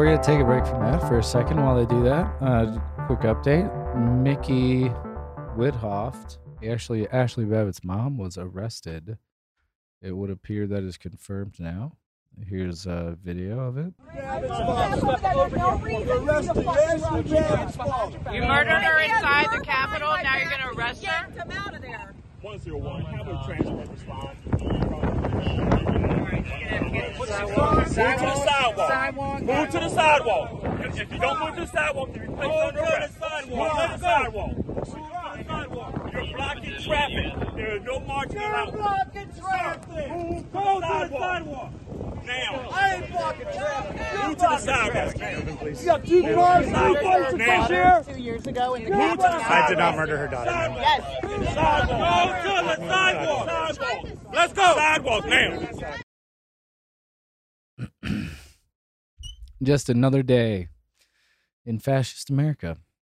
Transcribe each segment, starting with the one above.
we're going to take a break from that for a second while they do that. Quick update. Mickey Whithoft, Ashley Babbitt's mom, was arrested. It would appear that is confirmed now. Here's a video of it. You murdered her inside the Capitol, now you're going to arrest her? Get him out of there. 101, have a transport respond. Move to the sidewalk. If you don't move to the sidewalk, then you're placed under arrest. Move to the sidewalk. You're blocking traffic. There is no marching allowed. You're blocking traffic. Move to the sidewalk. Now. I ain't blocking traffic. Move to the sidewalk. You got two cars Now. here. 2 years ago in the Move to the sidewalk. I did not murder her daughter. Yes. Sidewalk. Go to the sidewalk. Let's go. Sidewalk now. Just another day in fascist America.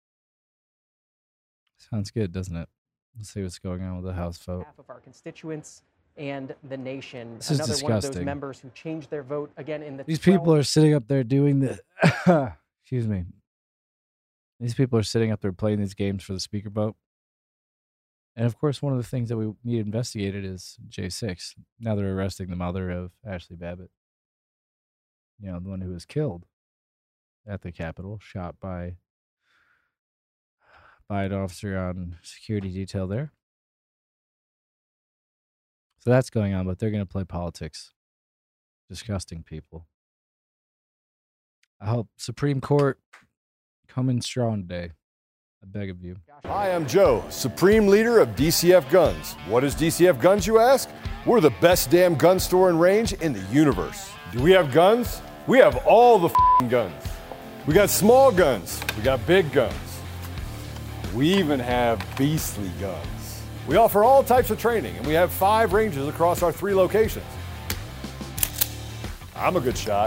Sounds good, doesn't it? Let's see what's going on with the House vote. Half of our constituents and the nation. This is Another one of those disgusting. members who changed their vote again in the These people are sitting up there doing the... Excuse me. These people are sitting up there playing these games for the speaker vote. And of course, one of the things that we need investigated is J6. Now they're arresting the mother of Ashley Babbitt. You know, the one who was killed at the Capitol, shot by an officer on security detail there. So that's going on, but they're going to play politics. Disgusting people. I hope Supreme Court come in strong today. I beg of you. Hi, I'm Joe, Supreme Leader of DCF Guns. What is DCF Guns, you ask? We're the best damn gun store and range in the universe. Do we have guns? We have all the guns. We got small guns. We got big guns. We even have beastly guns. We offer all types of training, and we have 5 ranges across our 3 locations. I'm a good shot.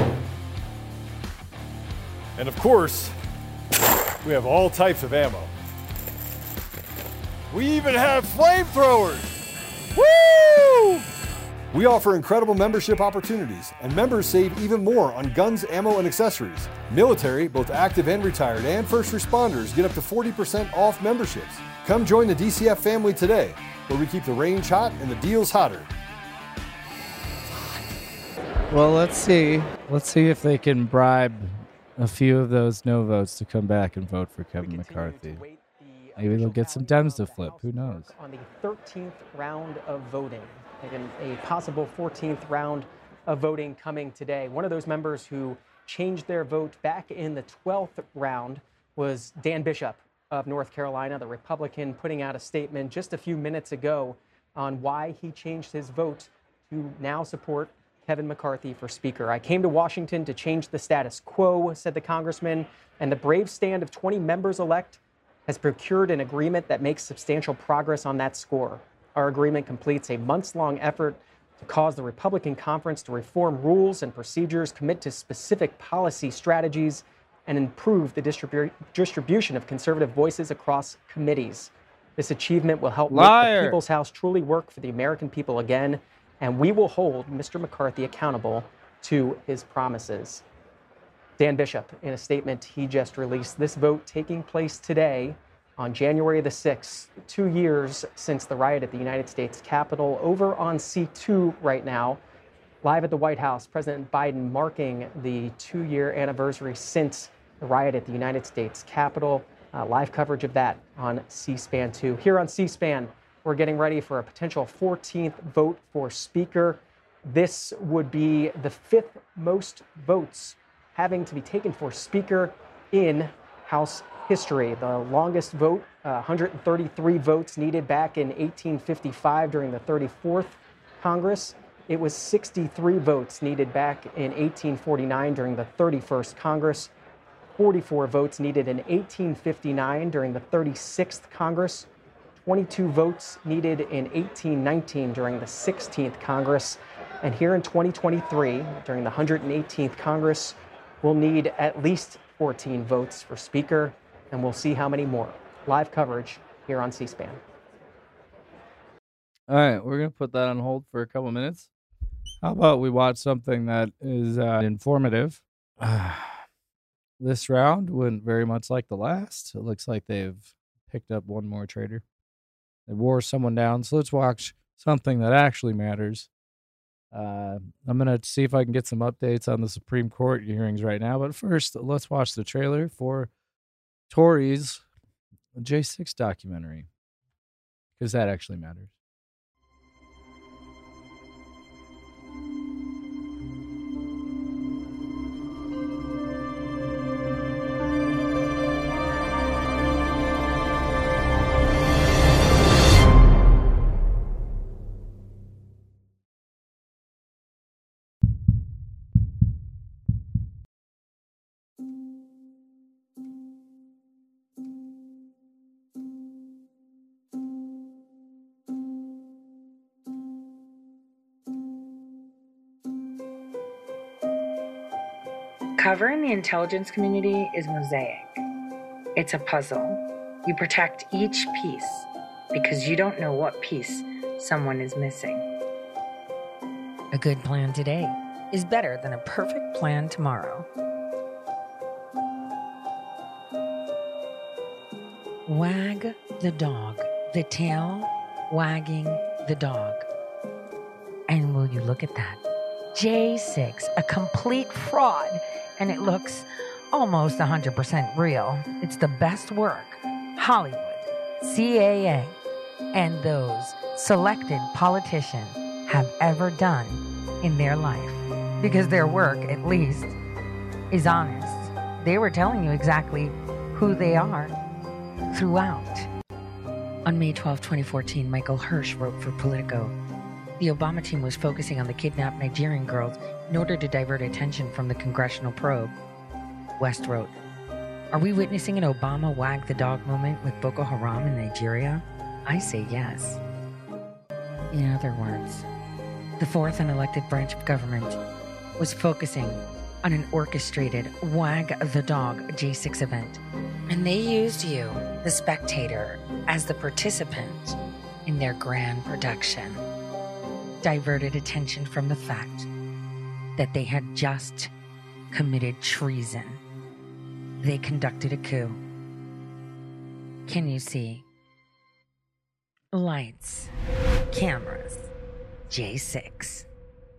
And of course, we have all types of ammo. We even have flamethrowers. Woo! We offer incredible membership opportunities, and members save even more on guns, ammo, and accessories. Military, both active and retired, and first responders get up to 40% off memberships. Come join the DCF family today, where we keep the range hot and the deals hotter. Well, let's see. Let's see if they can bribe a few of those no votes to come back and vote for Kevin McCarthy. Maybe they'll get some Dems to flip. Who knows? On the 13th round of voting, and a possible 14th round of voting coming today. One of those members who changed their vote back in the 12th round was Dan Bishop of North Carolina, the Republican, putting out a statement just a few minutes ago on why he changed his vote to now support Kevin McCarthy for Speaker. I came to Washington to change the status quo, said the congressman, and the brave stand of 20 members-elect has procured an agreement that makes substantial progress on that score. Our agreement completes a months-long effort to cause the Republican conference to reform rules and procedures, commit to specific policy strategies, and improve the distribution of conservative voices across committees. This achievement will help make the People's House truly work for the American people again, and we will hold Mr. McCarthy accountable to his promises. Dan Bishop, in a statement he just released, this vote taking place today on January the 6th, 2 years since the riot at the United States Capitol. Over on C2 right now, live at the White House, President Biden marking the 2-year anniversary since the riot at the United States Capitol. Live coverage of that on C-SPAN 2. Here on C-SPAN, we're getting ready for a potential 14th vote for Speaker. This would be the 5th most votes having to be taken for Speaker in House history. The longest vote, 133 votes needed back in 1855 during the 34th Congress. It was 63 votes needed back in 1849 during the 31st Congress, 44 votes needed in 1859 during the 36th Congress, 22 votes needed in 1819 during the 16th Congress, and here in 2023, during the 118th Congress, we'll need at least 14 votes for Speaker, and we'll see how many more. Live coverage here on C-SPAN. All right, we're going to put that on hold for a couple minutes. How about we watch something that is informative This round went very much like the last. It looks like they've picked up one more traitor. They wore someone down. So let's watch something that actually matters. I'm going to see if I can get some updates on the Supreme Court hearings right now. But first, let's watch the trailer for Tory's J6 documentary, because that actually matters. Covering the intelligence community is mosaic. It's a puzzle. You protect each piece because you don't know what piece someone is missing. A good plan today is better than a perfect plan tomorrow. Wag the dog, the tail wagging the dog. And will you look at that? J6, a complete fraud. And it looks almost 100% real. It's the best work Hollywood, CAA, and those selected politicians have ever done in their life. Because their work, at least, is honest. They were telling you exactly who they are throughout. On May 12, 2014, Michael Hirsch wrote for Politico. The Obama team was focusing on the kidnapped Nigerian girls in order to divert attention from the congressional probe. West wrote, "Are we witnessing an Obama wag the dog moment with Boko Haram in Nigeria? I say yes." In other words, the fourth unelected branch of government was focusing on an orchestrated wag the dog J6 event. And they used you, the spectator, as the participant in their grand production. Diverted attention from the fact that they had just committed treason. They conducted a coup. Can you see? Lights, cameras, J6.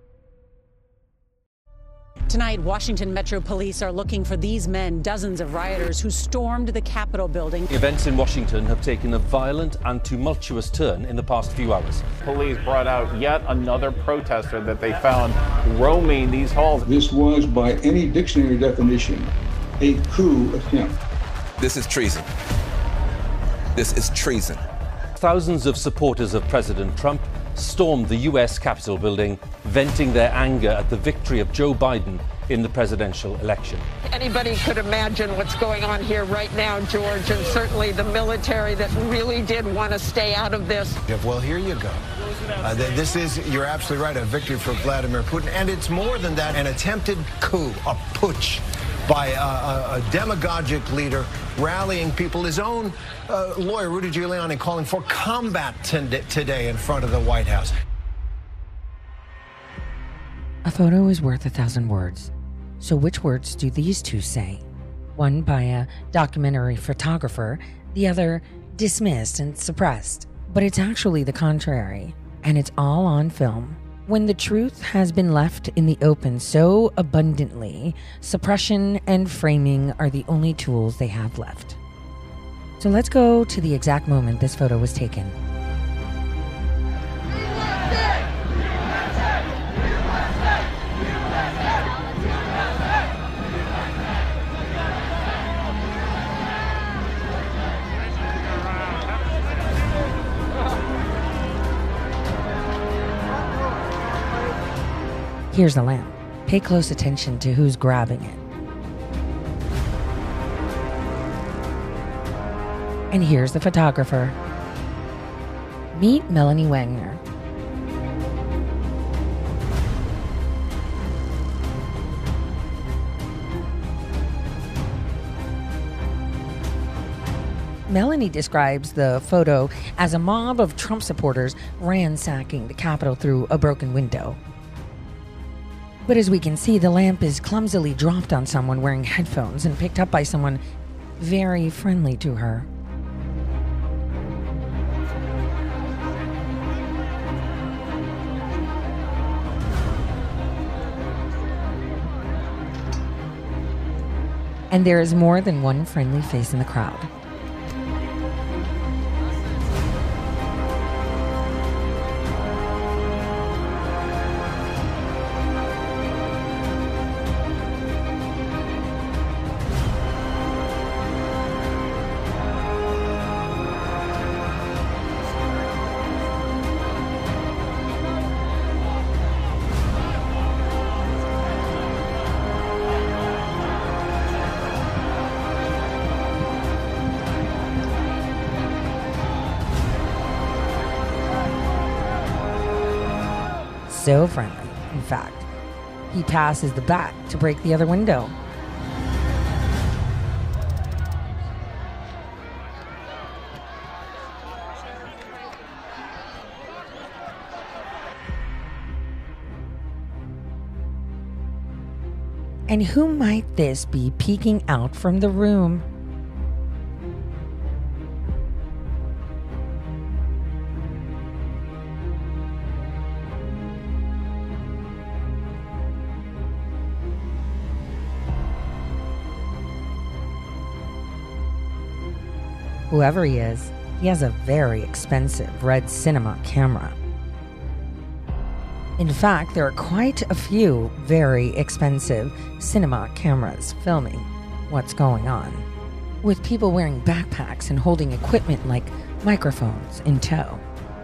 Tonight, Washington Metro Police are looking for these men, dozens of rioters who stormed the Capitol building. Events in Washington have taken a violent and tumultuous turn in the past few hours. Police brought out yet another protester that they found roaming these halls. This was, by any dictionary definition, a coup attempt. This is treason. This is treason. Thousands of supporters of President Trump stormed the U.S. Capitol building, venting their anger at the victory of Joe Biden in the presidential election. Anybody could imagine what's going on here right now, George, and certainly the military that really did want to stay out of this. Well, here you go. This is, you're absolutely right, a victory for Vladimir Putin. And it's more than that, an attempted coup, a putsch by a demagogic leader rallying people. His own lawyer, Rudy Giuliani, calling for combat today in front of the White House. A photo is worth 1,000 words. So which words do these two say? One by a documentary photographer, the other dismissed and suppressed. But it's actually the contrary, and it's all on film. When the truth has been left in the open so abundantly, suppression and framing are the only tools they have left. So let's go to the exact moment this photo was taken. Here's the lamp. Pay close attention to who's grabbing it. And here's the photographer. Meet Melanie Wagner. Melanie describes the photo as a mob of Trump supporters ransacking the Capitol through a broken window. But as we can see, the lamp is clumsily dropped on someone wearing headphones and picked up by someone very friendly to her. And there is more than one friendly face in the crowd. So friendly, in fact. He passes the bat to break the other window. And who might this be peeking out from the room? Whoever he is, he has a very expensive red cinema camera. In fact, there are quite a few very expensive cinema cameras filming what's going on, with people wearing backpacks and holding equipment like microphones in tow.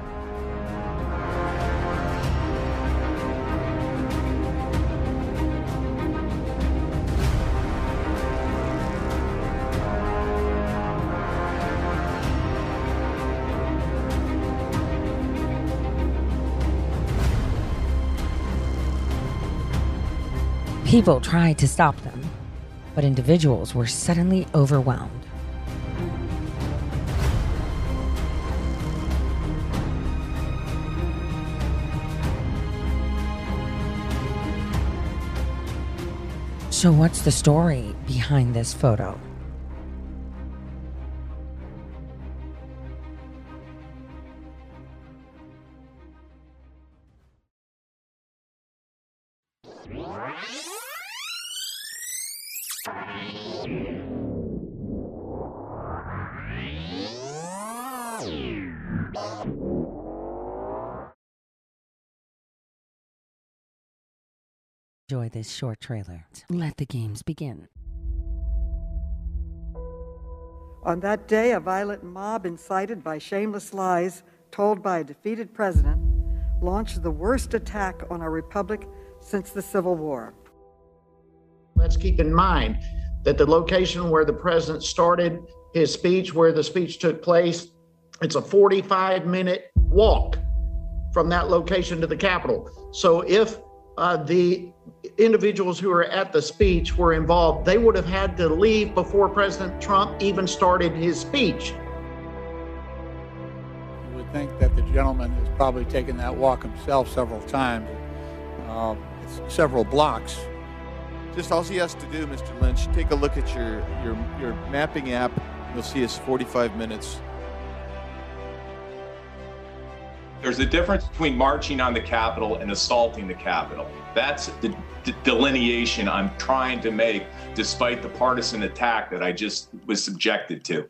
People tried to stop them, but individuals were suddenly overwhelmed. So what's the story behind this photo? Enjoy this short trailer. Let the games begin. On that day, a violent mob incited by shameless lies told by a defeated president launched the worst attack on our republic since the Civil War. Let's keep in mind that the location where the president started his speech, where the speech took place, it's a 45-minute walk from that location to the Capitol. So if the individuals who were at the speech were involved, they would have had to leave before President Trump even started his speech. You would think that the gentleman has probably taken that walk himself several times. It's several blocks. Just all he has to do, Mr. Lynch, take a look at your mapping app. You'll see it's 45 minutes. There's a difference between marching on the Capitol and assaulting the Capitol. That's the delineation I'm trying to make, despite the partisan attack that I just was subjected to.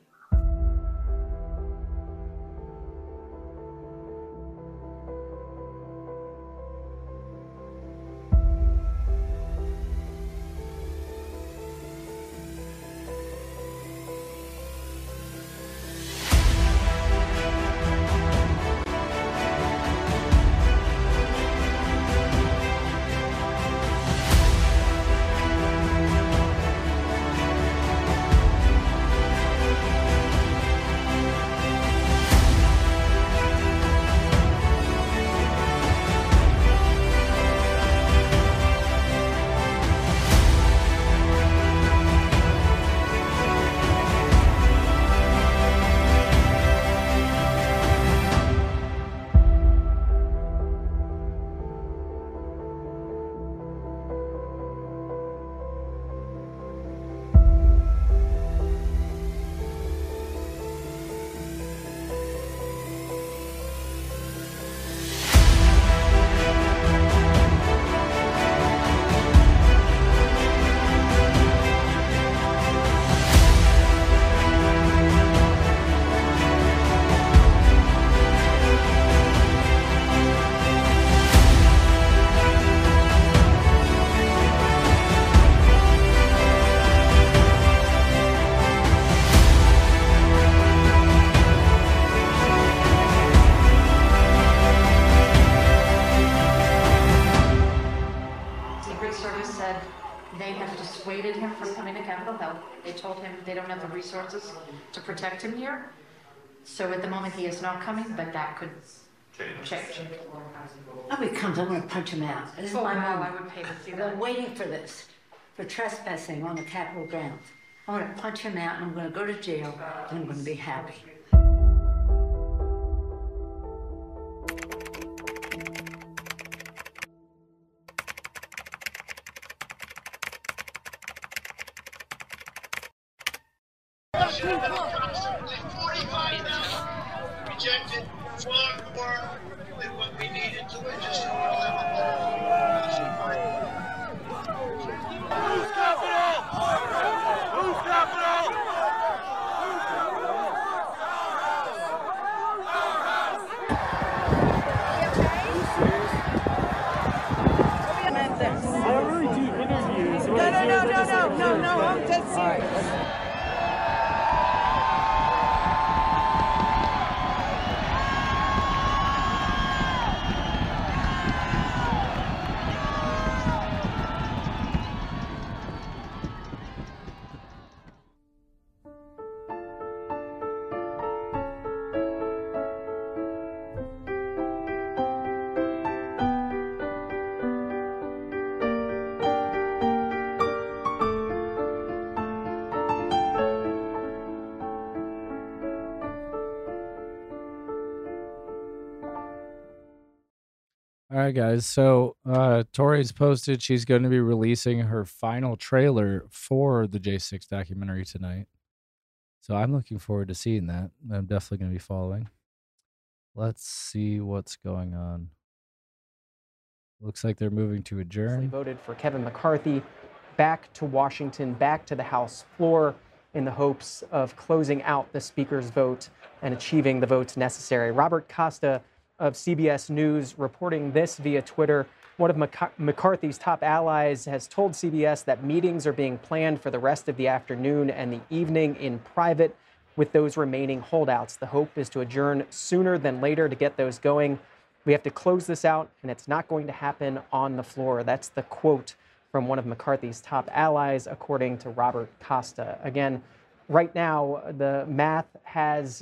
they don't have the resources to protect him here. So at the moment, he is not coming, but that could change. Oh, he comes, I'm going to punch him out. This is Oh, my wow, moment. I would pay to see I've that. been waiting for this, for trespassing on the Capitol grounds. I'm going to punch him out, and I'm going to go to jail, and I'm going to be happy. Rejected, far more than what we needed to register. Who's capital? Who's capital? I don't really do interviews. No, I'm dead serious. All right, guys. So Tori's posted she's going to be releasing her final trailer for the J6 documentary tonight. So I'm looking forward to seeing that. I'm definitely going to be following. Let's see what's going on. Looks like they're moving to adjourn. Voted for Kevin McCarthy back to Washington, back to the House floor in the hopes of closing out the Speaker's vote and achieving the votes necessary. Robert Costa of CBS News reporting this via Twitter. One of McCarthy's top allies has told CBS that meetings are being planned for the rest of the afternoon and the evening in private with those remaining holdouts. The hope is to adjourn sooner than later to get those going. We have to close this out, and it's not going to happen on the floor. That's the quote from one of McCarthy's top allies, according to Robert Costa. Again, right now, the math has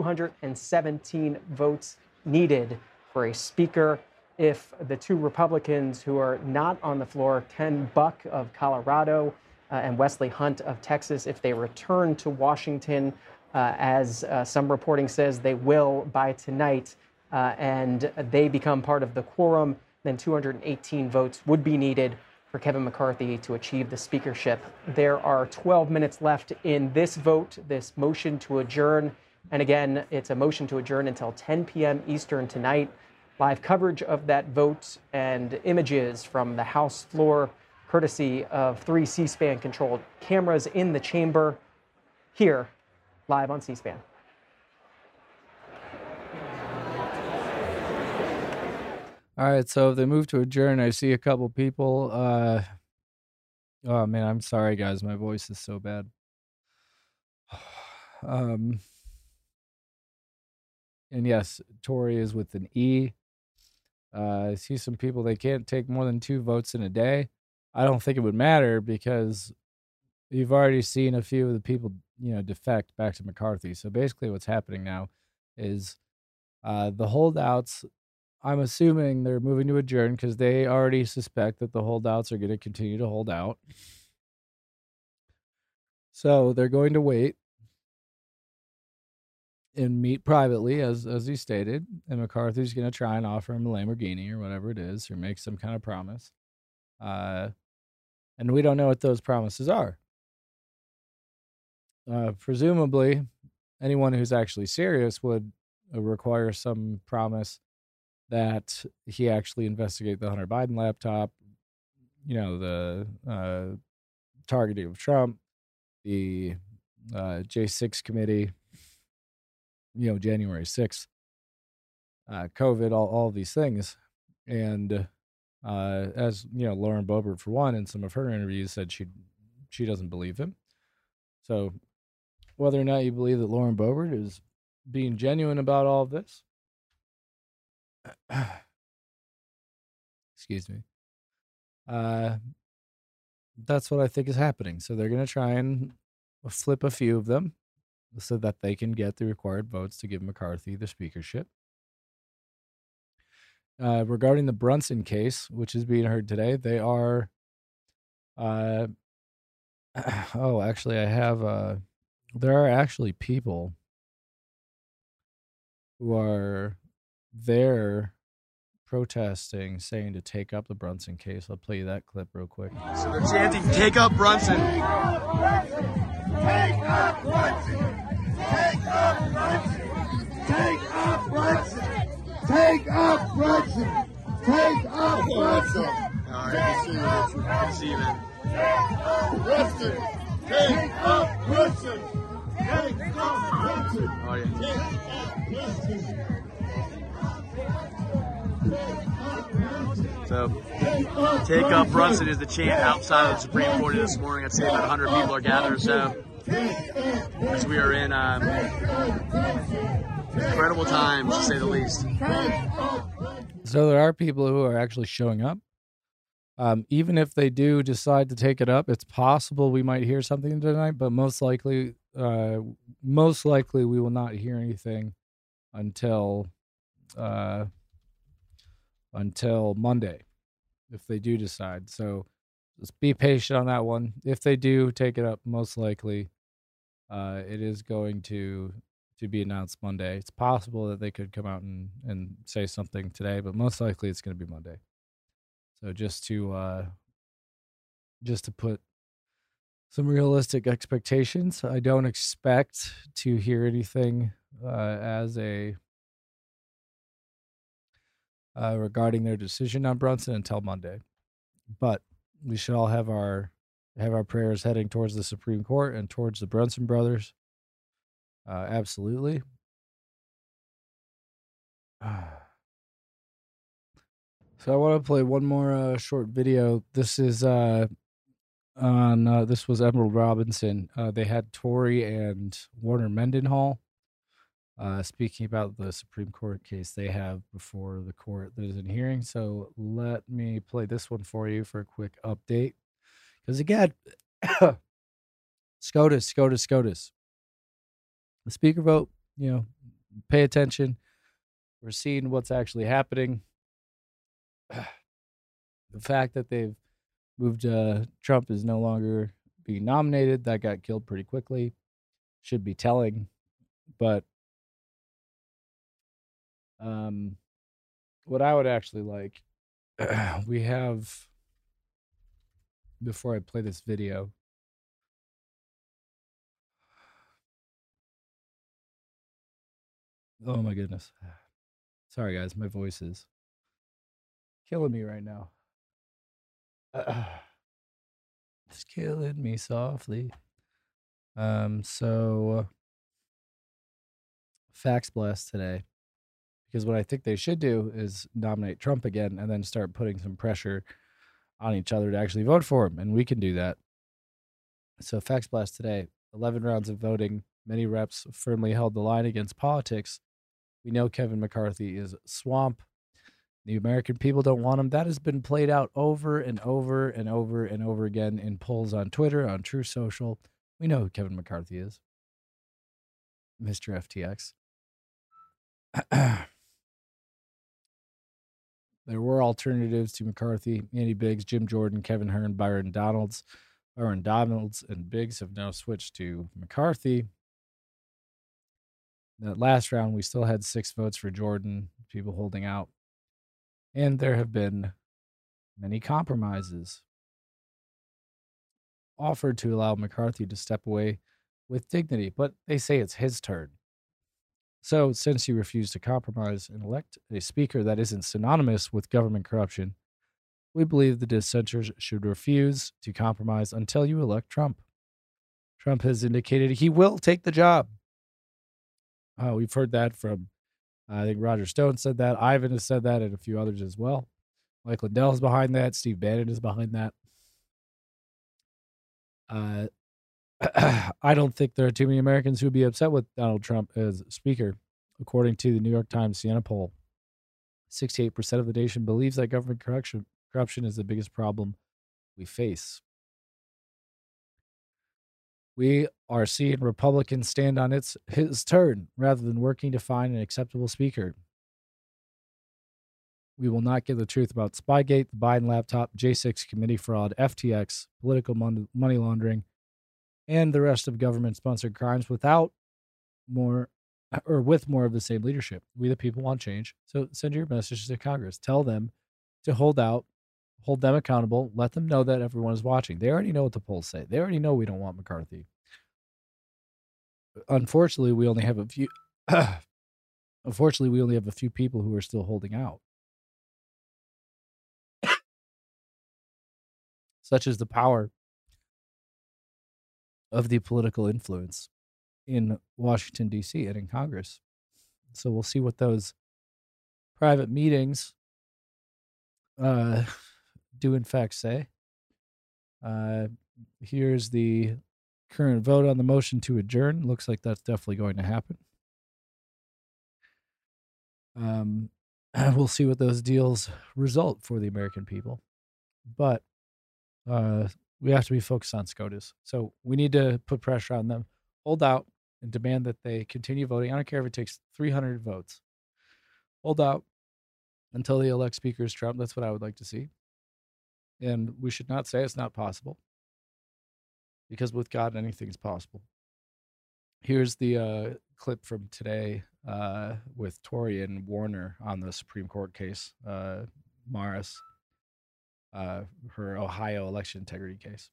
217 votes needed for a speaker. If the two Republicans who are not on the floor, Ken Buck of Colorado and Wesley Hunt of Texas, if they return to Washington, as some reporting says they will by tonight, and they become part of the quorum, then 218 votes would be needed for Kevin McCarthy to achieve the speakership. There are 12 minutes left in this vote, this motion to adjourn. And again, it's a motion to adjourn until 10 p.m. Eastern tonight. Live coverage of that vote and images from the House floor, courtesy of 3 C-SPAN controlled cameras in the chamber, here, live on C-SPAN. All right, so if they move to adjourn, I see a couple people. Oh, man, I'm sorry, guys. My voice is so bad. And yes, Tori is with an E. I see some people, they can't take more than 2 votes in a day. I don't think it would matter because you've already seen a few of the people, defect back to McCarthy. So basically what's happening now is the holdouts, I'm assuming they're moving to adjourn because they already suspect that the holdouts are going to continue to hold out. So they're going to wait and meet privately, as he stated, and McCarthy's going to try and offer him a Lamborghini or whatever it is, or make some kind of promise. And we don't know what those promises are. Presumably, anyone who's actually serious would require some promise that he actually investigate the Hunter Biden laptop, the targeting of Trump, the J6 committee, January 6th, COVID, all these things. And as Lauren Boebert, for one, in some of her interviews said she doesn't believe him. So whether or not you believe that Lauren Boebert is being genuine about all of this, excuse me, that's what I think is happening. So they're going to try and flip a few of them so that they can get the required votes to give McCarthy the speakership. Regarding the Brunson case, which is being heard today, they are. Actually, I have. There are actually people who are there protesting, saying to take up the Brunson case. I'll play you that clip real quick. So they're chanting, "Take up Brunson." Take up Brunson! Take up Brunson! Take up Brunson! Take up Brunson! Take up Brunson! All right, good to see you, man. Take up Brunson! Take up Brunson! Take up Brunson! Oh, yeah. So, "Take up Brunson" is the chant outside of the Supreme Court this morning. I'd say about 100 people are gathered or so, as we are in incredible times, to say the least. So there are people who are actually showing up. Even if they do decide to take it up, it's possible we might hear something tonight, but most likely we will not hear anything until Monday, if they do decide. So just be patient on that one. If they do take it up, most likely it is going to be announced Monday. It's possible that they could come out and say something today, but most likely it's going to be Monday. So just to put some realistic expectations, I don't expect to hear anything regarding their decision on Brunson until Monday. But we should all have our prayers heading towards the Supreme Court and towards the Brunson brothers. Absolutely. So I want to play one more short video. This is this was Emerald Robinson. They had Tory and Warner Mendenhall speaking about the Supreme Court case they have before the court that is in hearing. So let me play this one for you for a quick update. Because again, SCOTUS. The speaker vote, pay attention. We're seeing what's actually happening. The fact that they've moved Trump is no longer being nominated. That got killed pretty quickly. Should be telling. But what I would actually like, we have, before I play this video, oh my goodness. Sorry guys, my voice is killing me right now. It's killing me softly. So Fax Blast today, because what I think they should do is nominate Trump again and then start putting some pressure on each other to actually vote for him, and we can do that. So Fax Blast today, 11 rounds of voting, many reps firmly held the line against politics. We know Kevin McCarthy is swamp. The American people don't want him. That has been played out over and over and over and over again in polls on Twitter, on True Social. We know who Kevin McCarthy is. Mr. FTX. There were alternatives to McCarthy. Andy Biggs, Jim Jordan, Kevin Hern, Byron Donalds. Byron Donalds and Biggs have now switched to McCarthy. That last round, we still had 6 votes for Jordan, people holding out. And there have been many compromises offered to allow McCarthy to step away with dignity, but they say it's his turn. So, since you refuse to compromise and elect a speaker that isn't synonymous with government corruption, we believe the dissenters should refuse to compromise until you elect Trump. Trump has indicated he will take the job. We've heard that from, I think Roger Stone said that. Ivan has said that, and a few others as well. Mike Lindell is behind that. Steve Bannon is behind that. I don't think there are too many Americans who would be upset with Donald Trump as speaker. According to the New York Times Siena poll, 68% of the nation believes that government corruption is the biggest problem we face. We are seeing Republicans stand on his turn rather than working to find an acceptable speaker. We will not get the truth about Spygate, the Biden laptop, J6 committee fraud, FTX, political money laundering, and the rest of government-sponsored crimes with more of the same leadership. We the people want change. So send your messages to Congress. Tell them to hold out, hold them accountable, let them know that everyone is watching. They already know what the polls say. They already know we don't want McCarthy. Unfortunately, we only have a few people who are still holding out. Such is the power of the political influence in Washington, D.C. and in Congress. So we'll see what those private meetings do in fact say. Here's the current vote on the motion to adjourn. Looks like that's definitely going to happen. We'll see what those deals result for the American people. But we have to be focused on SCOTUS. So we need to put pressure on them, hold out, and demand that they continue voting. I don't care if it takes 300 votes. Hold out until they elect speakers Trump. That's what I would like to see. And we should not say it's not possible, because with God, anything is possible. Here's the clip from today with Tory and Warner on the Supreme Court case, Morris, her Ohio election integrity case.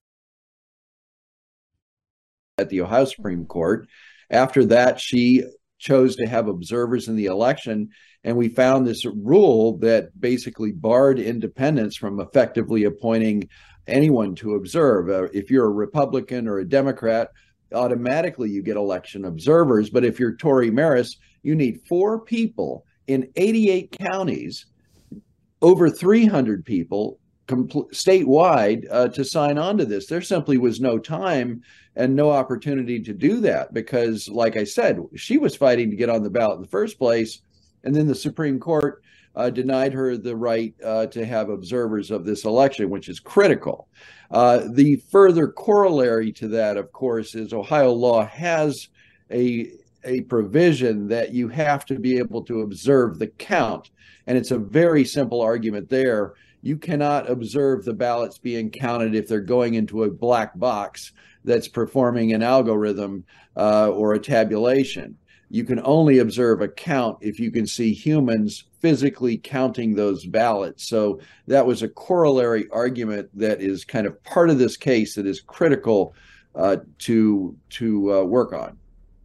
At the Ohio Supreme Court. After that, she chose to have observers in the election, and we found this rule that basically barred independents from effectively appointing anyone to observe. If you're a Republican or a Democrat, automatically you get election observers. But if you're Tory Morris, you need 4 people in 88 counties, over 300 people statewide to sign on to this. There simply was no time and no opportunity to do that because, like I said, she was fighting to get on the ballot in the first place, and then the Supreme Court denied her the right to have observers of this election, which is critical. The further corollary to that, of course, is Ohio law has a provision that you have to be able to observe the count, and it's a very simple argument there. You cannot observe the ballots being counted if they're going into a black box that's performing an algorithm or a tabulation. You can only observe a count if you can see humans physically counting those ballots. So that was a corollary argument that is kind of part of this case that is critical to work on.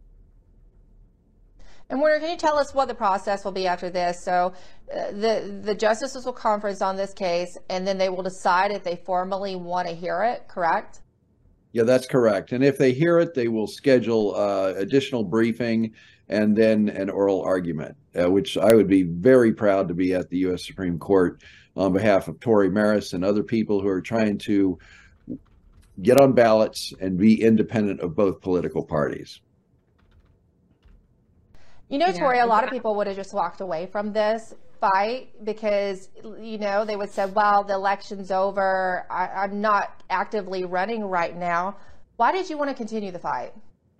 And Warner, can you tell us what the process will be after this? So the justices will conference on this case, and then they will decide if they formally want to hear it, correct? Yeah, that's correct. And if they hear it, they will schedule additional briefing and then an oral argument, which I would be very proud to be at the U.S. Supreme Court on behalf of Tory Morris and other people who are trying to get on ballots and be independent of both political parties. You know, Tory, a lot of people would have just walked away from this fight because, you know, they would say, well, the election's over. I'm not actively running right now. Why did you want to continue the fight?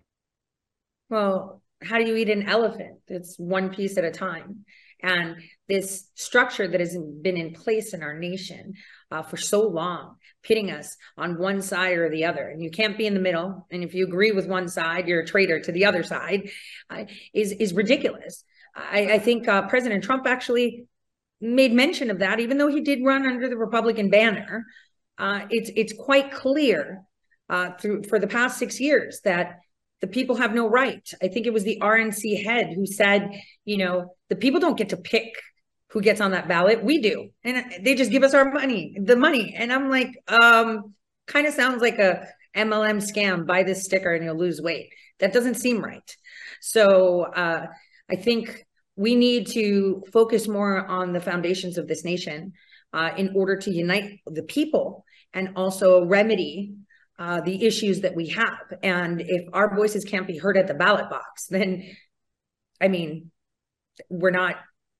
Well, how do you eat an elephant? It's one piece at a time. And this structure that has been in place in our nation for so long, pitting us on one side or the other, and you can't be in the middle. And if you agree with one side, you're a traitor to the other side, is ridiculous. I think President Trump actually made mention of that, even though he did run under the Republican banner. It's quite clear for the past 6 years that the people have no right. I think it was the RNC head who said, you know, the people don't get to pick who gets on that ballot. We do. And they just give us our money, the money. And I'm like, kind of sounds like a MLM scam. Buy this sticker and you'll lose weight. That doesn't seem right. So I think we need to focus more on the foundations of this nation in order to unite the people and also remedy the issues that we have. And if our voices can't be heard at the ballot box, then, I mean, we're not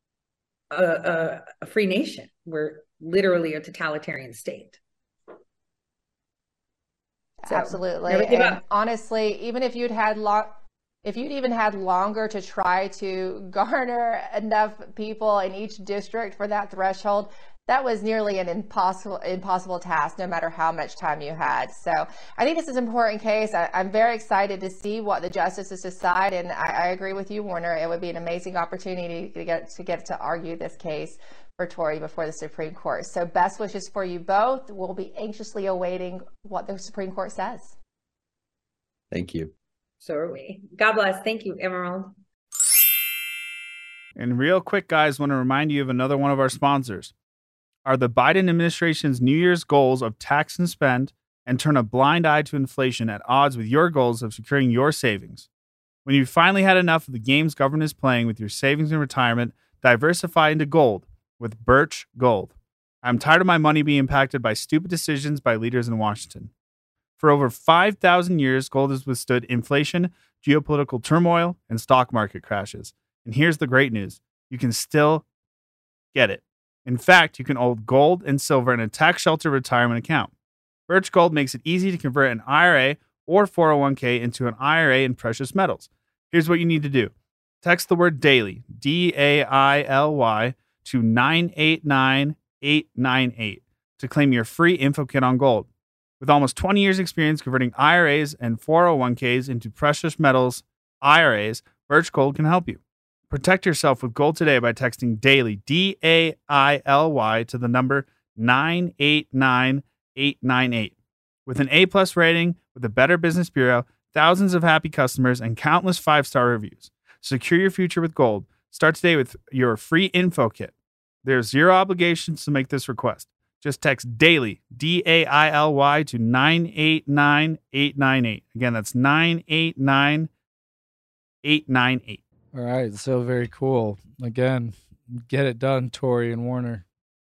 a free nation. We're literally a totalitarian state. So, Absolutely. never give And up. honestly, even if you'd even had longer to try to garner enough people in each district for that threshold, that was nearly an impossible task, no matter how much time you had. So I think this is an important case. I'm very excited to see what the justices decide, and I agree with you, Warner. It would be an amazing opportunity to get to argue this case for Tory before the Supreme Court. So best wishes for you both. We'll be anxiously awaiting what the Supreme Court says. Thank you. So are we. God bless. Thank you, Emerald. And real quick, guys, want to remind you of another one of our sponsors. Are the Biden administration's New Year's goals of tax and spend and turn a blind eye to inflation at odds with your goals of securing your savings? When you've finally had enough of the games government is playing with your savings and retirement, diversify into gold with Birch Gold. I'm tired of my money being impacted by stupid decisions by leaders in Washington. For over 5,000 years, gold has withstood inflation, geopolitical turmoil, and stock market crashes. And here's the great news. You can still get it. In fact, you can hold gold and silver in a tax-sheltered retirement account. Birch Gold makes it easy to convert an IRA or 401k into an IRA in precious metals. Here's what you need to do. Text the word DAILY, DAILY, to 989898 to claim your free info kit on gold. With almost 20 years experience converting IRAs and 401ks into precious metals IRAs, Birch Gold can help you. Protect yourself with gold today by texting DAILY, DAILY, to the number 989898. With an A+ rating with the Better Business Bureau, thousands of happy customers, and countless 5-star reviews. Secure your future with gold. Start today with your free info kit. There's zero obligations to make this request. Just text DAILY, DAILY, to 989898. Again, that's 989898. All right, so very cool. Again, get it done, Tory and Warner.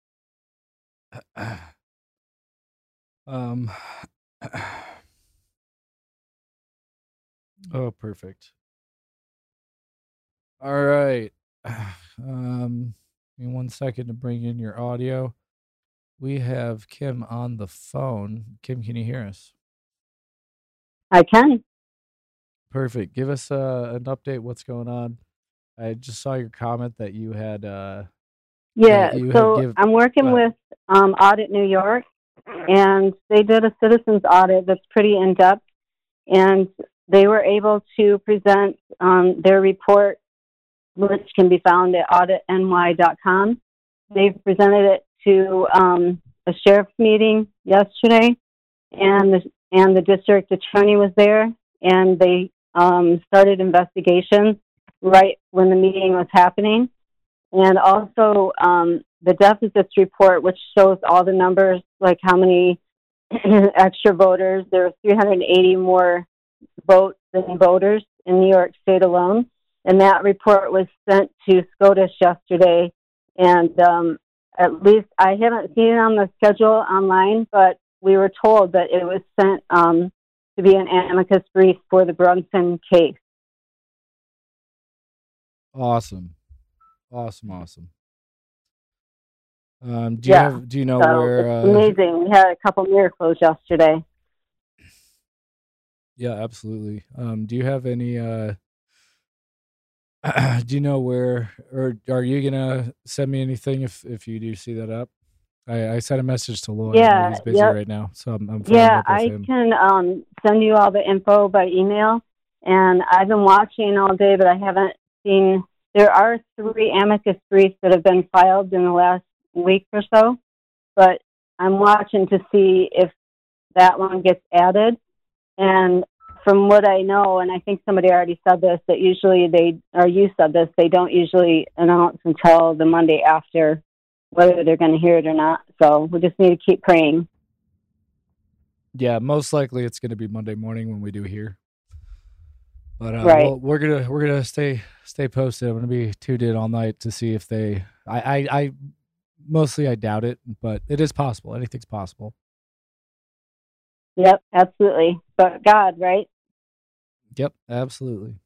Oh, perfect. All right. Give me 1 second to bring in your audio. We have Kim on the phone. Kim, can you hear us? I can. Perfect. Give us an update. What's going on? I just saw your comment that you had. I'm working with Audit New York, and they did a citizens audit that's pretty in depth, and they were able to present their report, which can be found at auditny.com. They presented it to a sheriff's meeting yesterday, and the district attorney was there, and they started investigations right when the meeting was happening. And also the deficits report, which shows all the numbers, like how many extra voters. There were 380 more votes than voters in New York State alone. And that report was sent to SCOTUS yesterday. And at least I haven't seen it on the schedule online, but we were told that it was sent to be an amicus brief for the Brunson case. Awesome. Do you know where? It's amazing. We had a couple miracles yesterday. Yeah, absolutely. Do you have any? Do you know where, or are you gonna send me anything if you do see that up? I sent a message to Lloyd. Yeah, he's busy right now, so I'm yeah, up with I him. can send you all the info by email. And I've been watching all day, but I haven't seen. There are 3 amicus briefs that have been filed in the last week or so, but I'm watching to see if that one gets added. And from what I know, and I think somebody already said this, that usually you said this, they don't usually announce until the Monday after whether they're going to hear it or not. So we just need to keep praying. Yeah, most likely it's going to be Monday morning when we do hear. But right. we're gonna stay posted. I'm gonna be tuned in all night to see if they. I mostly I doubt it, but it is possible. Anything's possible. Yep, absolutely. But God, right? Yep, absolutely.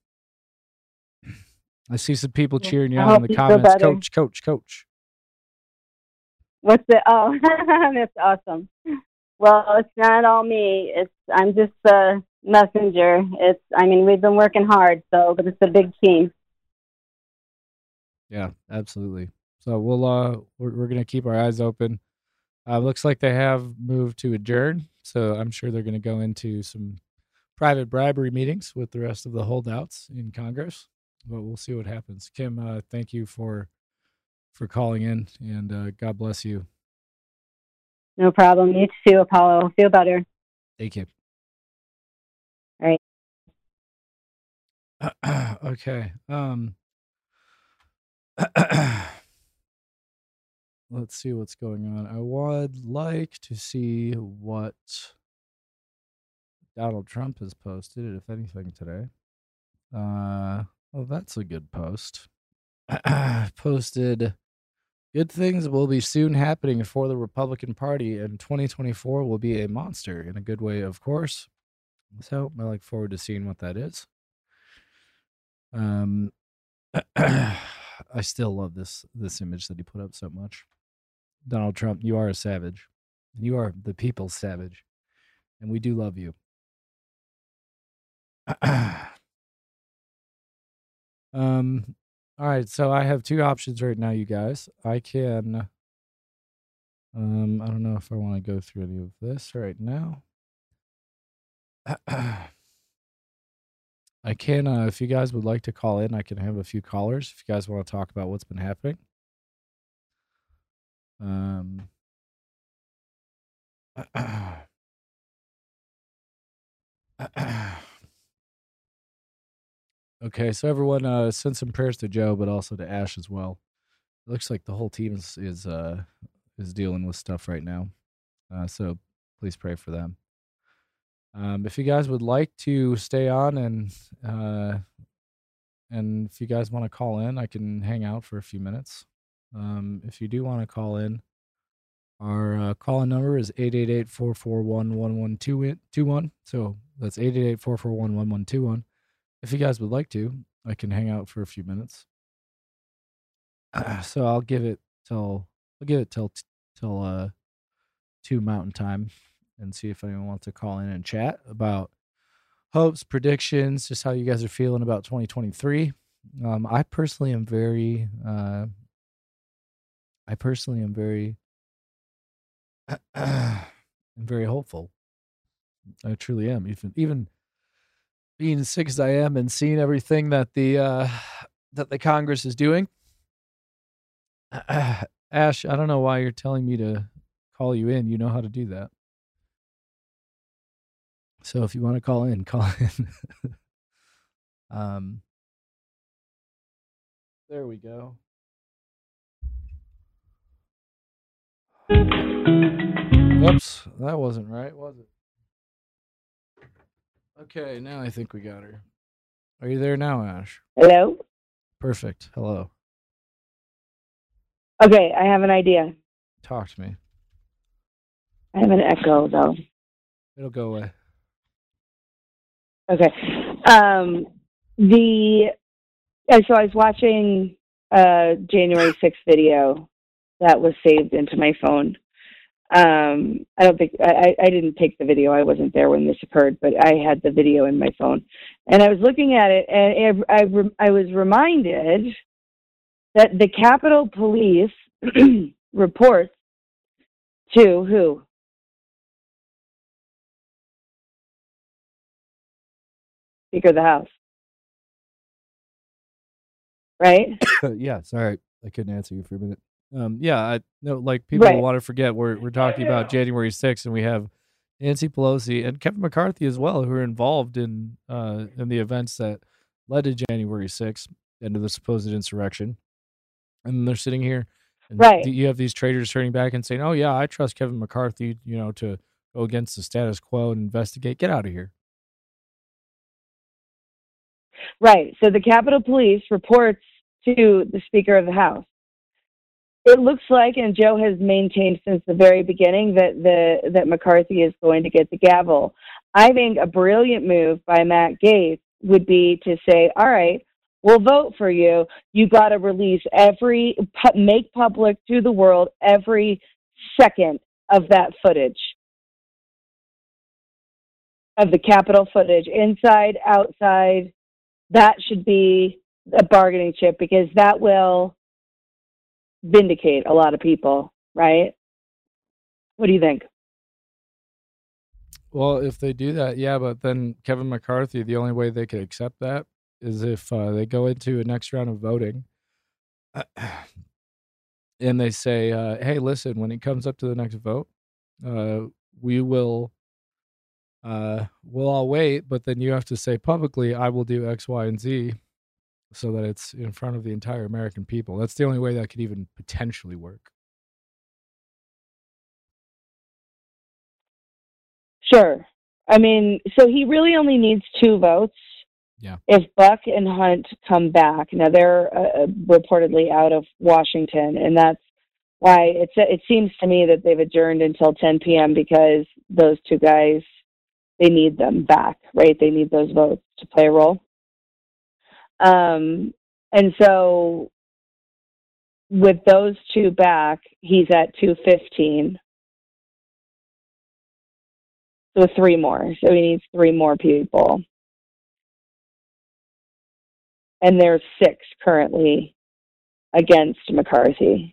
I see some people cheering you on in the comments. Coach. What's the? Oh, that's awesome. Well, it's not all me. I'm just the messenger. We've been working hard, but it's a big team. Yeah, absolutely. So we're gonna keep our eyes open. Looks like they have moved to adjourn, so I'm sure they're gonna go into some private bribery meetings with the rest of the holdouts in Congress. But we'll see what happens. Kim, thank you for calling in, and God bless you. No problem. You too, Apollo. Feel better. Thank you. All right. Okay. Let's see what's going on. I would like to see what Donald Trump has posted, if anything, today. Well, that's a good post. Posted, good things will be soon happening for the Republican Party, and 2024 will be a monster in a good way, of course. So I look forward to seeing what that is. I still love this image that he put up so much. Donald Trump, you are a savage. You are the people's savage. And we do love you. All right, so I have two options right now, you guys. I can I don't know if I want to go through any of this right now. I can, if you guys would like to call in, I can have a few callers if you guys want to talk about what's been happening. Okay, so everyone, send some prayers to Joe, but also to Ash as well. It looks like the whole team is dealing with stuff right now, so please pray for them. If you guys would like to stay on and if you guys want to call in, I can hang out for a few minutes. If you do want to call in, our call-in number is 888-441-1121. So that's 888-441-1121. If you guys would like to, I can hang out for a few minutes. So I'll give it till 2 Mountain Time and see if anyone wants to call in and chat about hopes, predictions, just how you guys are feeling about 2023. I personally am very I'm very hopeful. I truly am. Even being as sick as I am and seeing everything that the Congress is doing. Ash, I don't know why you're telling me to call you in. You know how to do that. So if you want to call in, call in. There we go. Whoops, that wasn't right, was it? Okay, now I think we got her. Are you there now, Ash? Hello? Perfect. Hello. Okay, I have an idea. Talk to me. I have an echo, though. It'll go away. Okay. So I was watching a January 6th video that was saved into my phone. I don't think I didn't take the video. I wasn't there when this occurred, but I had the video in my phone, and I was looking at it, and I was reminded that the Capitol Police reports to who? Speaker of the House. Right? Yeah, sorry. I couldn't answer you for a minute. Yeah, I know, like, people want to forget we're talking about January 6th, and we have Nancy Pelosi and Kevin McCarthy as well, who are involved in the events that led to January 6th and to the supposed insurrection. And they're sitting here, and you have these traitors turning back and saying, "Oh yeah, I trust Kevin McCarthy, to go against the status quo and investigate. Get out of here." Right. So the Capitol Police reports to the Speaker of the House. It looks like, and Joe has maintained since the very beginning, that McCarthy is going to get the gavel. I think a brilliant move by Matt Gaetz would be to say, all right, we'll vote for you. You got to release make public to the world every second of that footage. of the Capitol footage, inside, outside. That should be a bargaining chip because that will vindicate a lot of people, right? What do you think? Well, if they do that, yeah, but then Kevin McCarthy, the only way they could accept that is if they go into a next round of voting and they say, hey, listen, when it comes up to the next vote, we'll all wait, but then you have to say publicly, I will do X, Y, and Z so that it's in front of the entire American people. That's the only way that could even potentially work. Sure. I mean, so he really only needs 2 votes. Yeah. If Buck and Hunt come back. Now, they're reportedly out of Washington, and that's why it seems to me that they've adjourned until 10 p.m. because those 2 guys, they need them back, right? They need those votes to play a role. And so with those 2 back, he's at 215. So 3 more. So he needs 3 more people. And there's 6 currently against McCarthy.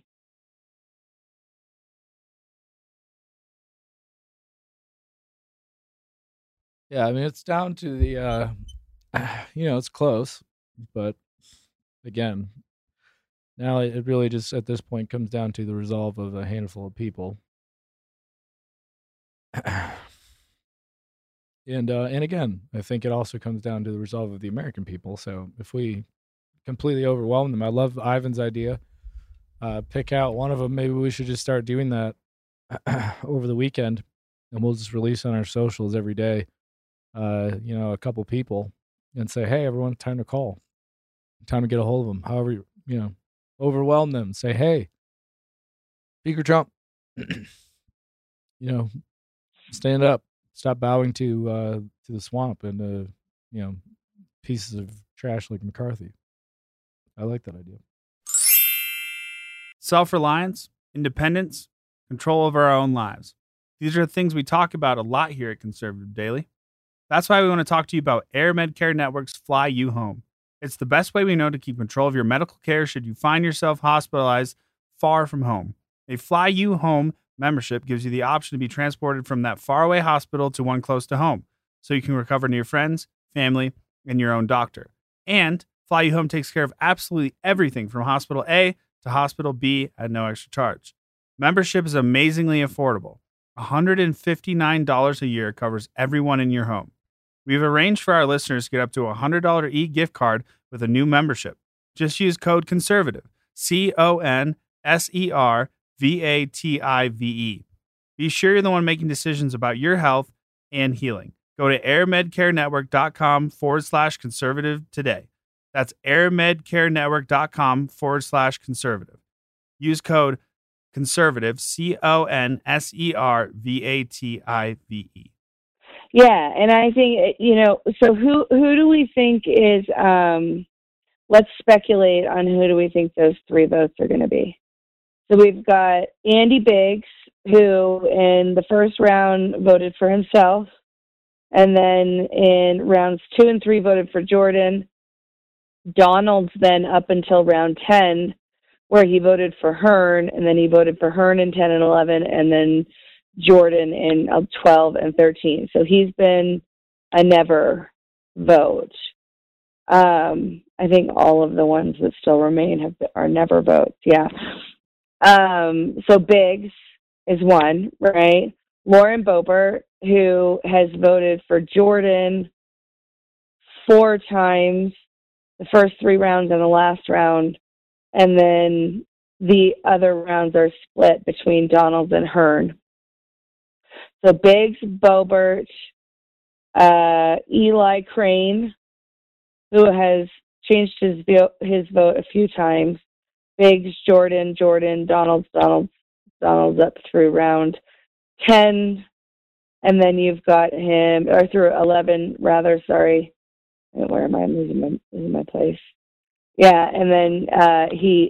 Yeah, I mean, it's down to the, it's close. But again, now it really just at this point comes down to the resolve of a handful of people. And again, I think it also comes down to the resolve of the American people. So if we completely overwhelm them, I love Ivan's idea. Pick out one of them. Maybe we should just start doing that over the weekend, and we'll just release on our socials every day. A couple people, and say, "Hey, everyone, time to call, time to get a hold of them." However, overwhelm them. Say, "Hey, Speaker Trump, stand up." Stop bowing to the swamp and pieces of trash like McCarthy. I like that idea. Self-reliance, independence, control of our own lives. These are things we talk about a lot here at Conservative Daily. That's why we want to talk to you about Air Medcare Network's Fly You Home. It's the best way we know to keep control of your medical care should you find yourself hospitalized far from home. A Fly You Home membership gives you the option to be transported from that faraway hospital to one close to home, so you can recover near friends, family, and your own doctor. And Fly You Home takes care of absolutely everything from Hospital A to Hospital B at no extra charge. Membership is amazingly affordable. $159 a year covers everyone in your home. We've arranged for our listeners to get up to a $100 e-gift card with a new membership. Just use code CONSERVATIVE, CONSERVATIVE. Be sure you're the one making decisions about your health and healing. Go to airmedcarenetwork.com/conservative today. That's airmedcarenetwork.com/conservative. Use code conservative, CONSERVATIVE. Yeah, and I think, so who do we think is, let's speculate on who do we think those 3 votes are going to be. So we've got Andy Biggs, who in the first round voted for himself, and then in rounds 2 and 3 voted for Jordan. Donald's then up until round 10, where he voted for Hearn, and then he voted for Hearn in 10 and 11, and then Jordan in 12 and 13. So he's been a never vote. I think all of the ones that still remain are never votes. Yeah. So Biggs is one, right? Lauren Boebert, who has voted for Jordan 4 times, the first 3 rounds and the last round, and then the other rounds are split between Donald and Hearn. So Biggs, Boebert, Eli Crane, who has changed his vote a few times. Biggs, Jordan, Donald's up through round 10, and then you've got him, or through 11, rather. Sorry, where am I? I'm losing my place. Yeah, and then he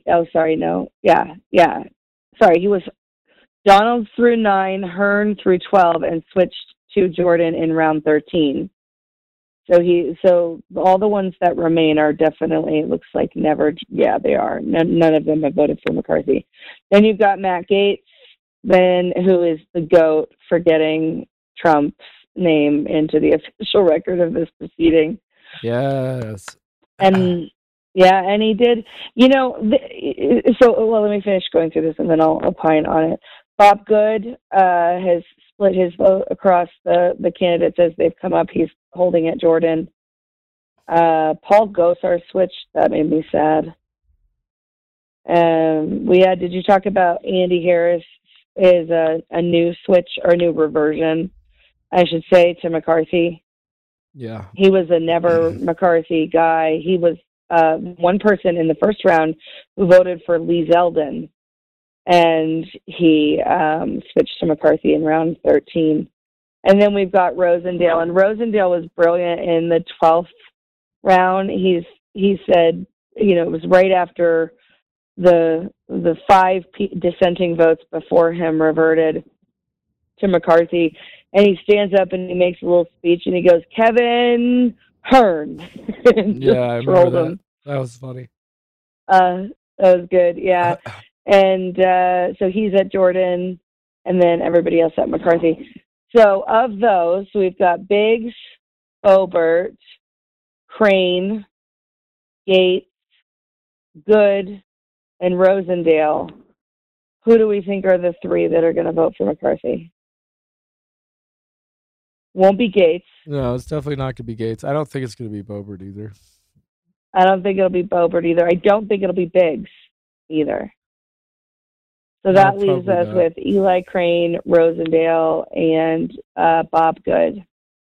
was Donald through 9, Hearn through 12, and switched to Jordan in round 13. So all the ones that remain are definitely, it looks like never. Yeah, they are. None of them have voted for McCarthy. Then you've got Matt Gaetz, who is the GOAT for getting Trump's name into the official record of this proceeding. Yes. And yeah, and he did, let me finish going through this and then I'll opine on it. Bob Good has split his vote across the candidates as they've come up. He's holding at Jordan. Paul Gosar switched. That made me sad. Did you talk about Andy Harris is a new switch or a new reversion, I should say, to McCarthy? Yeah. He was a never McCarthy guy. He was one person in the first round who voted for Lee Zeldin, and he switched to McCarthy in round 13. And then we've got Rosendale, and Rosendale was brilliant in the 12th round. He said, it was right after the 5 dissenting votes before him reverted to McCarthy, and he stands up and he makes a little speech and he goes, "Kevin Hearn." Yeah, I remember that. That was funny. That was good, yeah. And so he's at Jordan, and then everybody else at McCarthy. So of those, we've got Biggs, Boebert, Crane, Gaetz, Good, and Rosendale. Who do we think are the 3 that are going to vote for McCarthy? Won't be Gaetz. No, it's definitely not going to be Gaetz. I don't think it's going to be Boebert either. I don't think it'll be Boebert either. I don't think it'll be Biggs either. So that leaves us with Eli Crane, Rosendale, and Bob Good.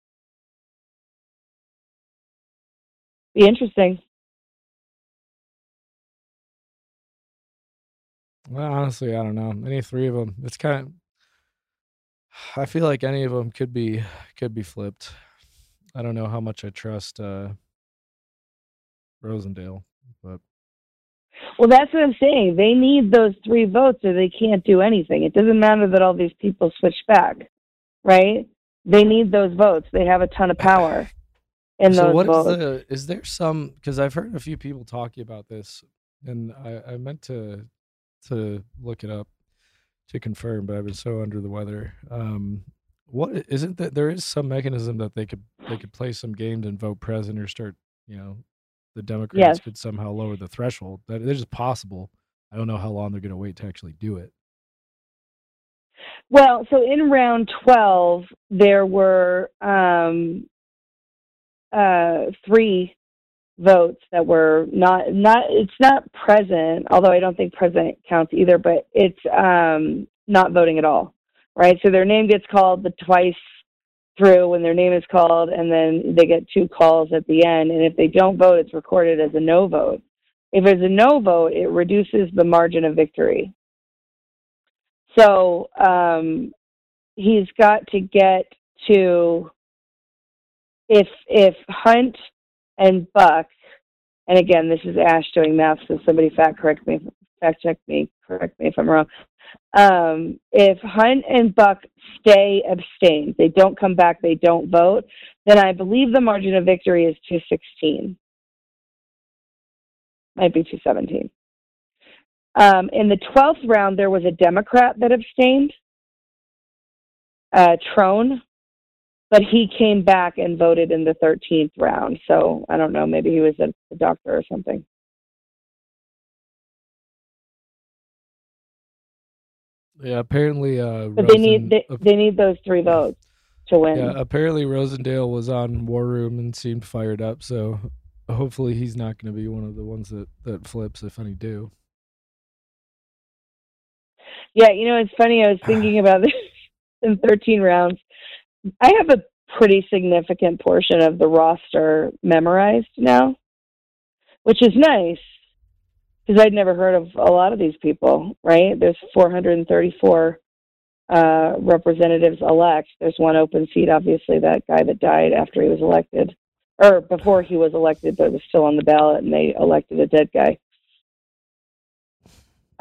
Be interesting. Well, honestly, I don't know. Any 3 of them. It's kind of. I feel like any of them could be flipped. I don't know how much I trust Rosendale, but. Well, that's what I'm saying. They need those 3 votes or they can't do anything. It doesn't matter that all these people switch back, right? They need those votes. They have a ton of power in those votes. Is there some, because I've heard a few people talking about this, and I meant to look it up to confirm, but I've been so under the weather. What isn't that there is some mechanism that they could play some games and vote president or start, the Democrats could somehow lower the threshold. That is possible. I don't know how long they're going to wait to actually do it. Well, so in round 12, there were 3 votes that were not. It's not present, although I don't think present counts either. But it's not voting at all, right? So their name gets called twice through when their name is called, and then they get 2 calls at the end. And if they don't vote, it's recorded as a no vote. If it's a no vote, it reduces the margin of victory. So he's got to get to, if Hunt and Buck, and again, this is Ash doing math, so somebody fact check me, correct me if I'm wrong. If Hunt and Buck stay abstained, they don't come back, they don't vote, then I believe the margin of victory is 216. Might be 217. In the 12th round, there was a Democrat that abstained, Trone, but he came back and voted in the 13th round. So I don't know, maybe he was a doctor or something. Yeah, apparently. But they need those 3 votes to win. Yeah, apparently Rosendale was on War Room and seemed fired up. So hopefully he's not going to be one of the ones that flips if any do. Yeah, it's funny. I was thinking about this in 13 rounds. I have a pretty significant portion of the roster memorized now, which is nice because I'd never heard of a lot of these people, right? There's 434 representatives elect. There's 1 open seat, obviously, that guy that died after he was elected, or before he was elected, but was still on the ballot, and they elected a dead guy.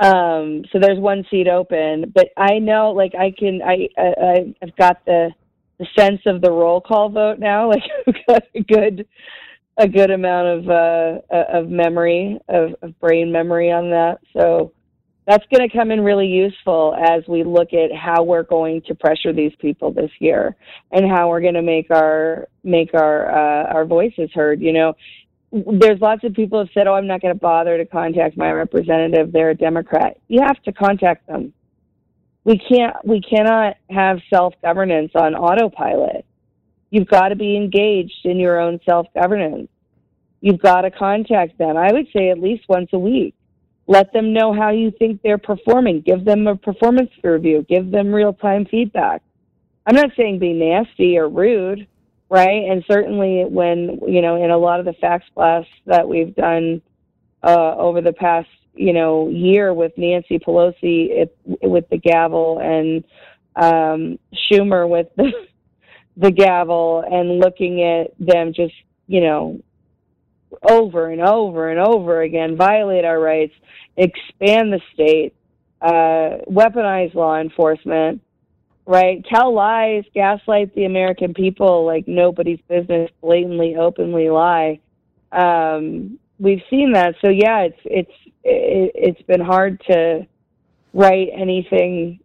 So there's 1 seat open, but I know, like, I've got the the sense of the roll call vote now. Like we've got a good amount of memory, of brain memory on that. So that's going to come in really useful as we look at how we're going to pressure these people this year and how we're going to make our voices heard. You know, there's lots of people who have said, "Oh, I'm not going to bother to contact my representative. They're a Democrat." You have to contact them. We cannot have self-governance on autopilot. You've got to be engaged in your own self-governance. You've got to contact them. I would say at least once a week. Let them know how you think they're performing. Give them a performance review. Give them real-time feedback. I'm not saying be nasty or rude, right? And certainly when, you know, in a lot of the fax blasts that we've done over the past, you know, year with Nancy Pelosi with the gavel and Schumer with the gavel, and looking at them just, you know, over and over and over again, violate our rights, expand the state, weaponize law enforcement, right? Tell lies, gaslight the American people like nobody's business, blatantly, openly lie. We've seen that. So yeah, it's been hard to write anything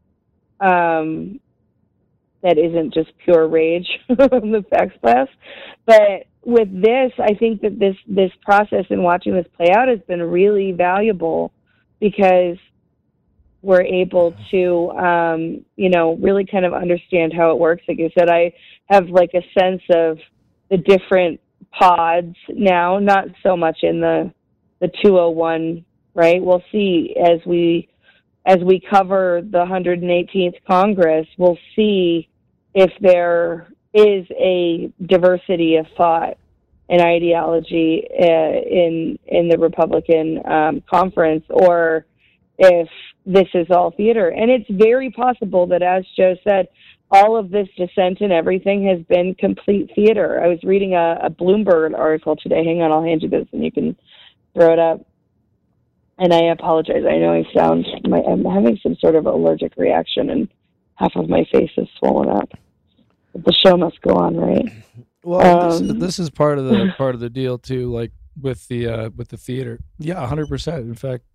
that isn't just pure rage from the fax blast. But with this, I think that this process and watching this play out has been really valuable, because we're able to, you know, really kind of understand how it works. Like you said, I have like a sense of the different pods now, not so much in the 201, right? We'll see as we cover the 118th Congress, we'll see if there is a diversity of thought and ideology in the Republican conference, or if this is all theater. And it's very possible that, as Joe said, all of this dissent and everything has been complete theater. I was reading a Bloomberg article today. Hang on, I'll hand you this and you can throw it up. And I apologize. I know I'm having some sort of allergic reaction and half of my face is swollen up. But the show must go on, right? Well, this is part of the deal too, like with the theater. Yeah, 100%. In fact,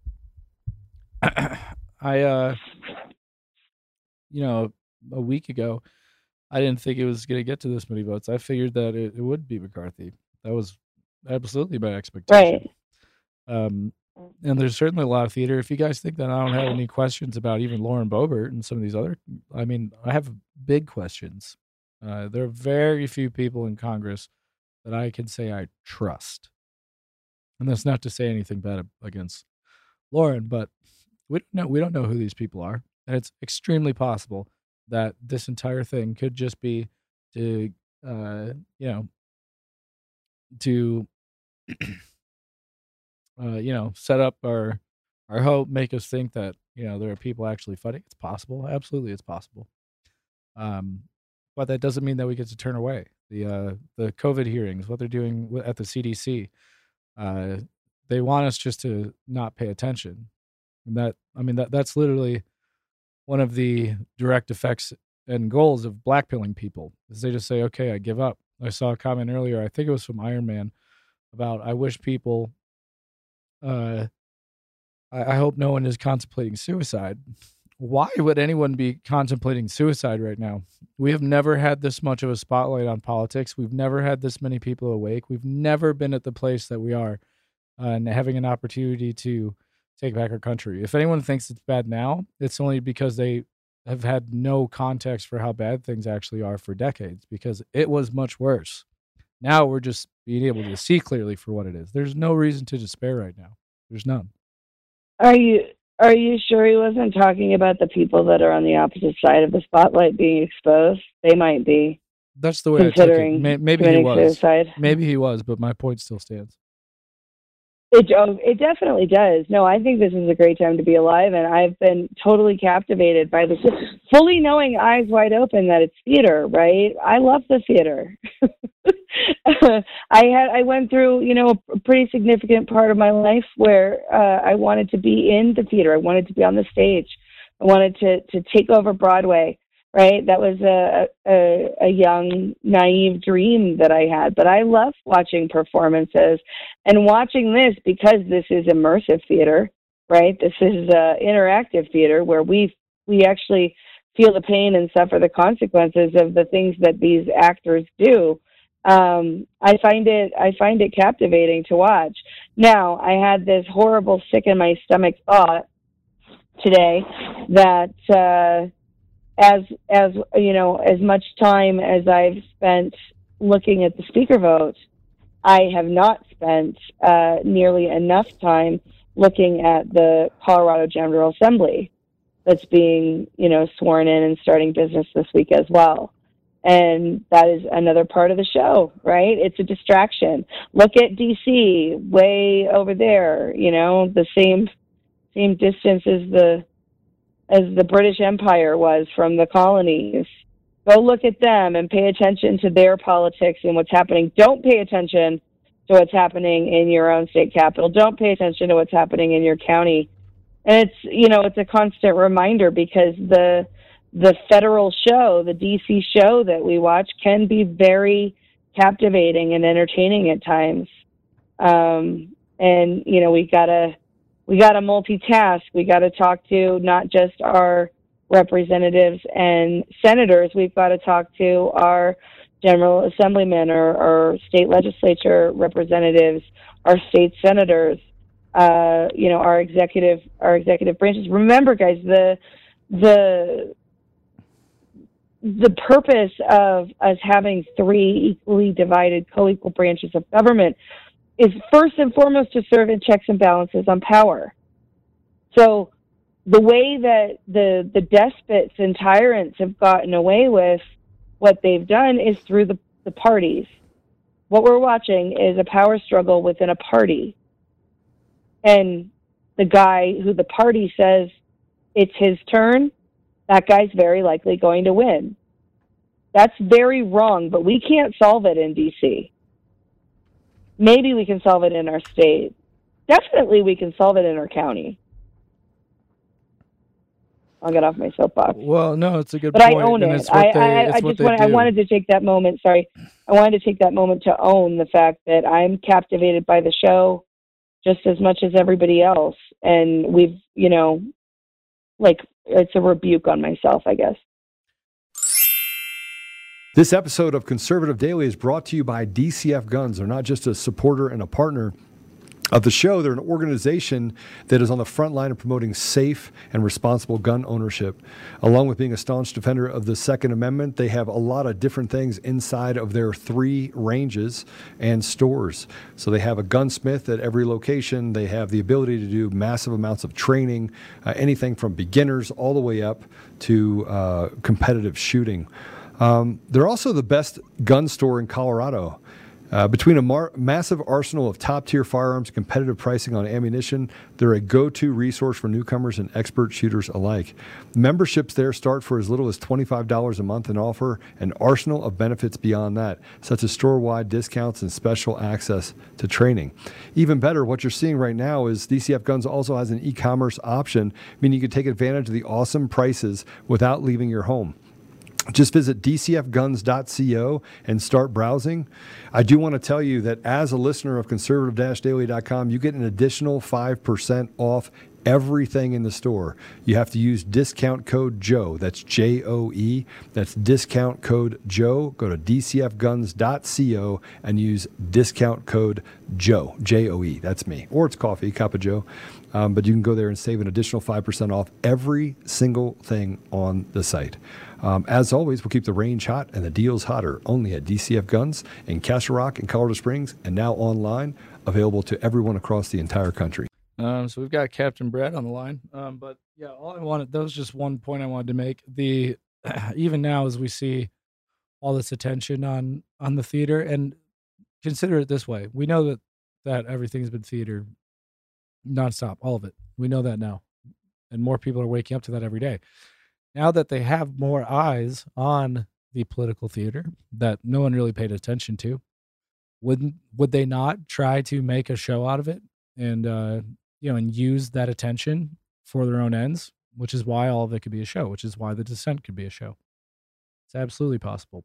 I you know, a week ago, I didn't think it was going to get to this many votes. I figured that it would be McCarthy. That was absolutely my expectation. Right. And there's certainly a lot of theater. If you guys think that I don't have any questions about even Lauren Boebert and some of these other, I mean, I have big questions. There are very few people in Congress that I can say I trust. And that's not to say anything bad against Lauren, but we don't know who these people are. And it's extremely possible that this entire thing could just be to, you know, to, you know, set up our hope, make us think that, you know, there are people actually fighting. It's possible. Absolutely, it's possible. But that doesn't mean that we get to turn away the COVID hearings, what they're doing at the CDC. They want us just to not pay attention. And that's literally one of the direct effects and goals of blackpilling people, is they just say, okay, I give up. I saw a comment earlier, I think it was from Iron Man, about I wish people, I hope no one is contemplating suicide. Why would anyone be contemplating suicide right now? We have never had this much of a spotlight on politics. We've never had this many people awake. We've never been at the place that we are, and having an opportunity to take back our country. If anyone thinks it's bad now, it's only because they have had no context for how bad things actually are for decades, because it was much worse. Now we're just being able to see clearly for what it is. There's no reason to despair right now. There's none. Are you sure he wasn't talking about the people that are on the opposite side of the spotlight being exposed? They might be. That's the way I took it. Maybe he was. Suicide. Maybe he was, but my point still stands. It definitely does. No, I think this is a great time to be alive, and I've been totally captivated by this, fully knowing, eyes wide open, that it's theater, right? I love the theater. I went through, you know, a pretty significant part of my life where I wanted to be in the theater. I wanted to be on the stage. I wanted to take over Broadway. right? That was a young, naive dream that I had. But I love watching performances and watching this because this is immersive theater, right? This is interactive theater where we actually feel the pain and suffer the consequences of the things that these actors do. I find it captivating to watch. Now, I had this horrible sick in my stomach thought today that as you know, as much time as I've spent looking at the speaker vote, I have not spent nearly enough time looking at the Colorado General Assembly that's being, you know, sworn in and starting business this week as well. And that is another part of the show, right? It's a distraction. Look at DC, way over there, you know, the same distance as the British Empire was from the colonies. Go look at them and pay attention to their politics and what's happening. Don't pay attention to what's happening in your own state capital. Don't pay attention to what's happening in your county. And it's, you know, it's a constant reminder because the federal show, the DC show that we watch, can be very captivating and entertaining at times. And, you know, we gotta multitask. We gotta talk to not just our representatives and senators. We've got to talk to our general assemblymen or state legislature representatives, our state senators, you know, our executive branches. Remember, guys, the purpose of us having three equally divided, co-equal branches of government is first and foremost to serve in checks and balances on power. So the way that the despots and tyrants have gotten away with what they've done is through the parties. What we're watching is a power struggle within a party. And the guy who the party says it's his turn, that guy's very likely going to win. That's very wrong, but we can't solve it in DC. Maybe we can solve it in our state. Definitely we can solve it in our county. I'll get off my soapbox. Well, no, it's a good but point. I own and it. it's what they I do. wanted to take that moment. Sorry. I wanted to take that moment to own the fact that I'm captivated by the show just as much as everybody else. And we've, you know, like, it's a rebuke on myself, I guess. This episode of Conservative Daily is brought to you by DCF Guns. They're not just a supporter and a partner of the show. They're an organization that is on the front line of promoting safe and responsible gun ownership. Along with being a staunch defender of the Second Amendment, they have a lot of different things inside of their 3 ranges and stores. So they have a gunsmith at every location. They have the ability to do massive amounts of training, anything from beginners all the way up to competitive shooting. They're also the best gun store in Colorado. Between a massive arsenal of top-tier firearms, competitive pricing on ammunition, they're a go-to resource for newcomers and expert shooters alike. Memberships there start for as little as $25 a month and offer an arsenal of benefits beyond that, such as store-wide discounts and special access to training. Even better, what you're seeing right now is DCF Guns also has an e-commerce option, meaning you can take advantage of the awesome prices without leaving your home. Just visit dcfguns.co and start browsing. I do want to tell you that as a listener of conservative-daily.com, you get an additional 5% off everything in the store. You have to use discount code Joe. That's J-O-E. That's discount code Joe. Go to dcfguns.co and use discount code Joe. J-O-E. That's me. Or it's coffee, cup of Joe. But you can go there and save an additional 5% off every single thing on the site. As always, we'll keep the range hot and the deals hotter only at DCF Guns in Castle Rock and Colorado Springs, and now online, available to everyone across the entire country. So we've got Captain Brad on the line. But yeah, all I wanted, that was just one point I wanted to make. Even now, as we see all this attention on the theater, and consider it this way, we know that everything's been theater nonstop, all of it. We know that now, and more people are waking up to that every day. Now that they have more eyes on the political theater that no one really paid attention to, would they not try to make a show out of it and and use that attention for their own ends? Which is why all of it could be a show. Which is why The Descent could be a show. It's absolutely possible.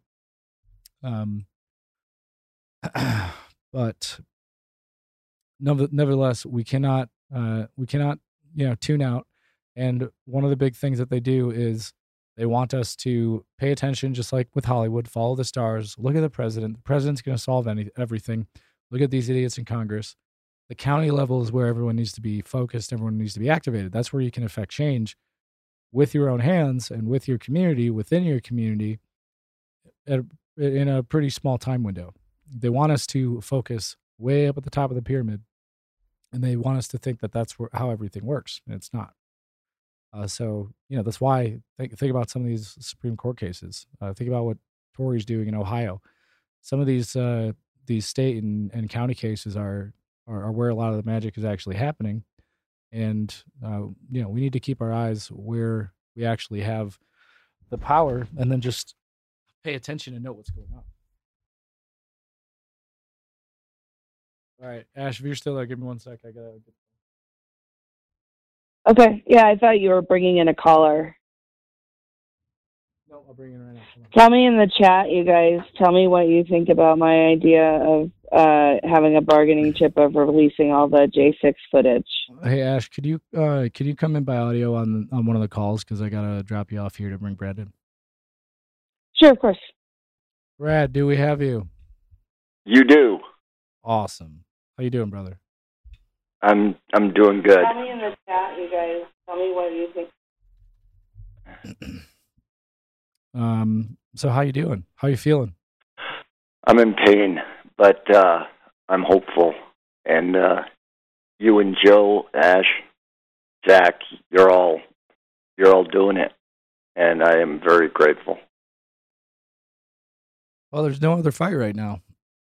But nevertheless, we cannot tune out. And one of the big things that they do is they want us to pay attention, just like with Hollywood, follow the stars, look at the president. The president's going to solve everything. Look at these idiots in Congress. The county level is where everyone needs to be focused. Everyone needs to be activated. That's where you can affect change with your own hands and with your community, within your community, in a pretty small time window. They want us to focus way up at the top of the pyramid, and they want us to think that that's how everything works, and it's not. So, that's why think about some of these Supreme Court cases. Think about what Tory's doing in Ohio. Some of these state and county cases are where a lot of the magic is actually happening. And, we need to keep our eyes where we actually have the power, and then just pay attention and know what's going on. All right, Ash, if you're still there, give me 1 sec. I gotta. Okay. Yeah, I thought you were bringing in a caller. No, I'll bring in right now. Tell me in the chat, you guys. Tell me what you think about my idea of having a bargaining chip of releasing all the J6 footage. Hey, Ash, could you come in by audio on one of the calls, because I gotta drop you off here to bring Brad in. Sure, of course. Brad, do we have you? You do. Awesome. How you doing, brother? I'm doing good. Tell me in the chat, you guys. Tell me what you think. So how you doing? How you feeling? I'm in pain, but I'm hopeful. And you and Joe, Ash, Zach, you're all doing it, and I am very grateful. Well, there's no other fight right now.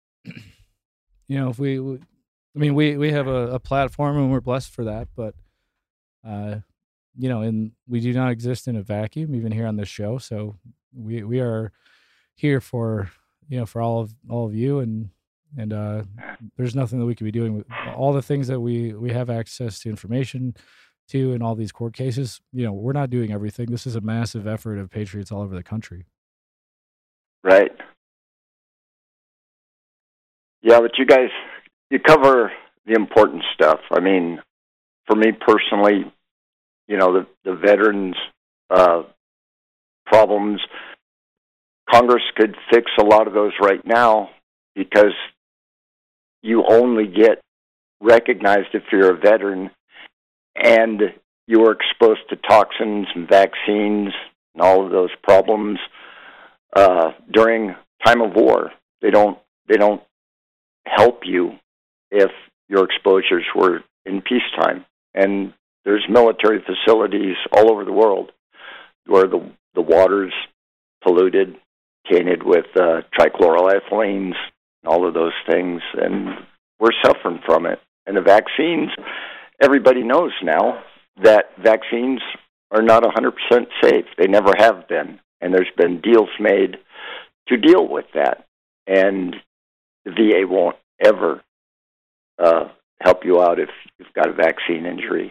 If we have a platform, and we're blessed for that, but and we do not exist in a vacuum, even here on this show. So we are here for all of you, and there's nothing that we could be doing with all the things that we have access to information to in all these court cases. We're not doing everything. This is a massive effort of patriots all over the country. Right. Yeah, but you guys, you cover the important stuff. I mean, for me personally, the veterans' problems, Congress could fix a lot of those right now, because you only get recognized if you're a veteran and you were exposed to toxins and vaccines and all of those problems during time of war. They don't help you if your exposures were in peacetime. And there's military facilities all over the world where the water's polluted, tainted with trichloroethylenes, and all of those things, and we're suffering from it. And the vaccines, everybody knows now that vaccines are not 100% safe. They never have been. And there's been deals made to deal with that. And the VA won't ever help you out if you've got a vaccine injury.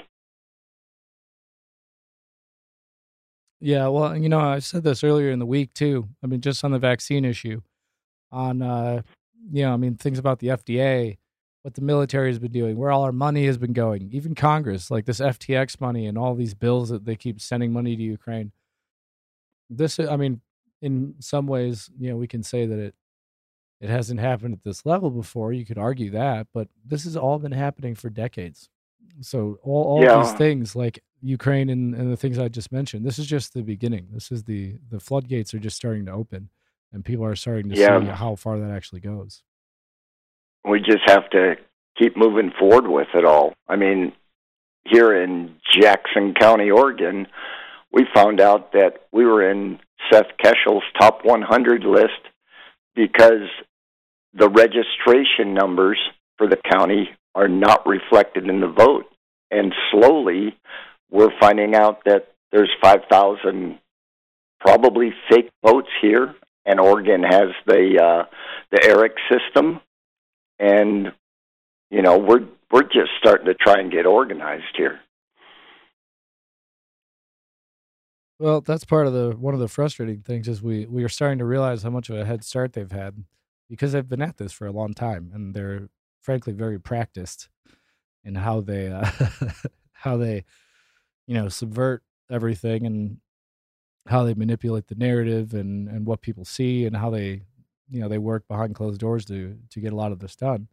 Yeah, well, I said this earlier in the week too. I mean, just on the vaccine issue, on things about the FDA, what the military has been doing, where all our money has been going, even Congress, like this FTX money and all these bills that they keep sending money to Ukraine. This, in some ways, we can say that it hasn't happened at this level before. You could argue that, but this has all been happening for decades. So all these things like Ukraine and the things I just mentioned, this is just the beginning. This is the floodgates are just starting to open, and people are starting to see how far that actually goes. We just have to keep moving forward with it all. I mean, here in Jackson County, Oregon, we found out that we were in Seth Keshel's top 100 list because the registration numbers for the county are not reflected in the vote. And slowly, we're finding out that there's 5,000 probably fake votes here, and Oregon has the ERIC system. And, we're just starting to try and get organized here. Well, that's part of one of the frustrating things is we are starting to realize how much of a head start they've had because they've been at this for a long time and they're frankly very practiced in how they how they subvert everything and how they manipulate the narrative and what people see and how they they work behind closed doors to get a lot of this done.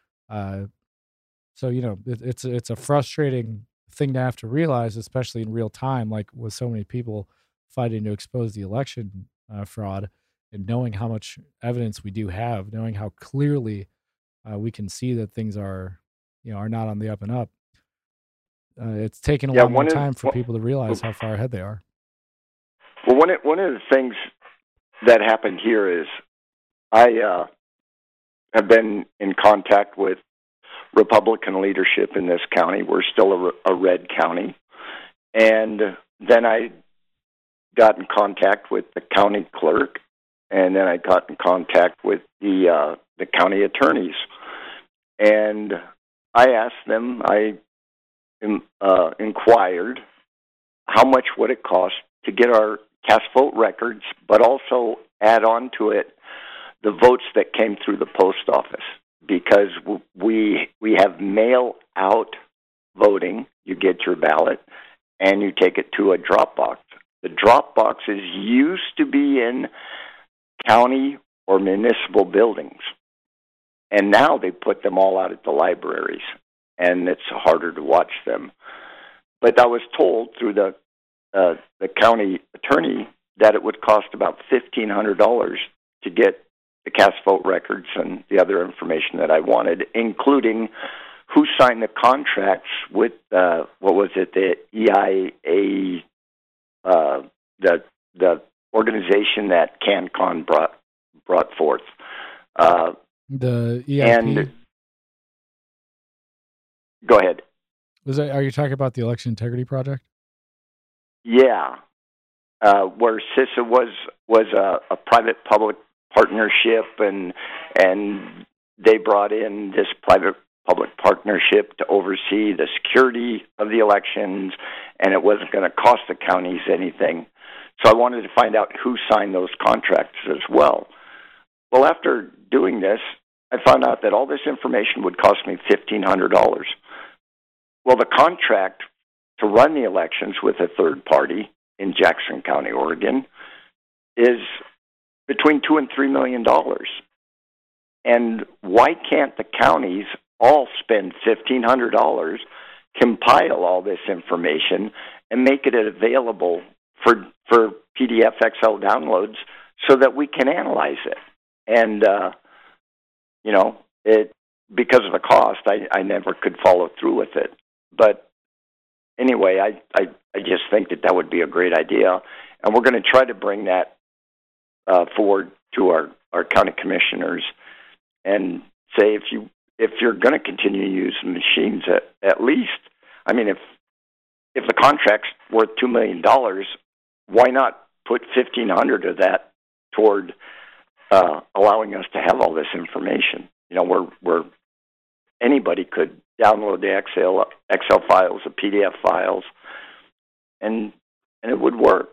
So it's a frustrating thing to have to realize, especially in real time, like with so many people fighting to expose the election fraud, and knowing how much evidence we do have, knowing how clearly we can see that things are not on the up and up. It's taken a long more time for people to realize how far ahead they are. Well, one of the things that happened here is I have been in contact with Republican leadership in this county. We're still a red county. And then I got in contact with the county clerk, and then I got in contact with the county attorneys. And I asked them, I inquired, how much would it cost to get our cast vote records, but also add on to it the votes that came through the post office, because we have mail out voting. You get your ballot and you take it to a drop box. The drop boxes used to be in county or municipal buildings, and now they put them all out at the libraries, and it's harder to watch them. But I was told through the county attorney that it would cost about $1,500 to get the cast vote records and the other information that I wanted, including who signed the contracts with the EIA, the organization that CanCon brought forth. The EIP. And go ahead. Are you talking about the Election Integrity Project? Yeah, where CISA was a private-public partnership, and they brought in this private-public partnership to oversee the security of the elections, and it wasn't going to cost the counties anything. So I wanted to find out who signed those contracts as well. Well, after doing this, I found out that all this information would cost me $1,500. Well, the contract to run the elections with a third party in Jackson County, Oregon, is between $2 and $3 million. And why can't the counties all spend $1,500, compile all this information, and make it available for PDF XL downloads so that we can analyze it? And because of the cost, I never could follow through with it. But anyway, I just think that would be a great idea, and we're going to try to bring that forward to our county commissioners and say, if you're going to continue to use machines, at least, I mean, if the contract's worth $2 million, why not put $1,500 of that toward allowing us to have all this information? Where anybody could download the Excel files, the PDF files, and it would work.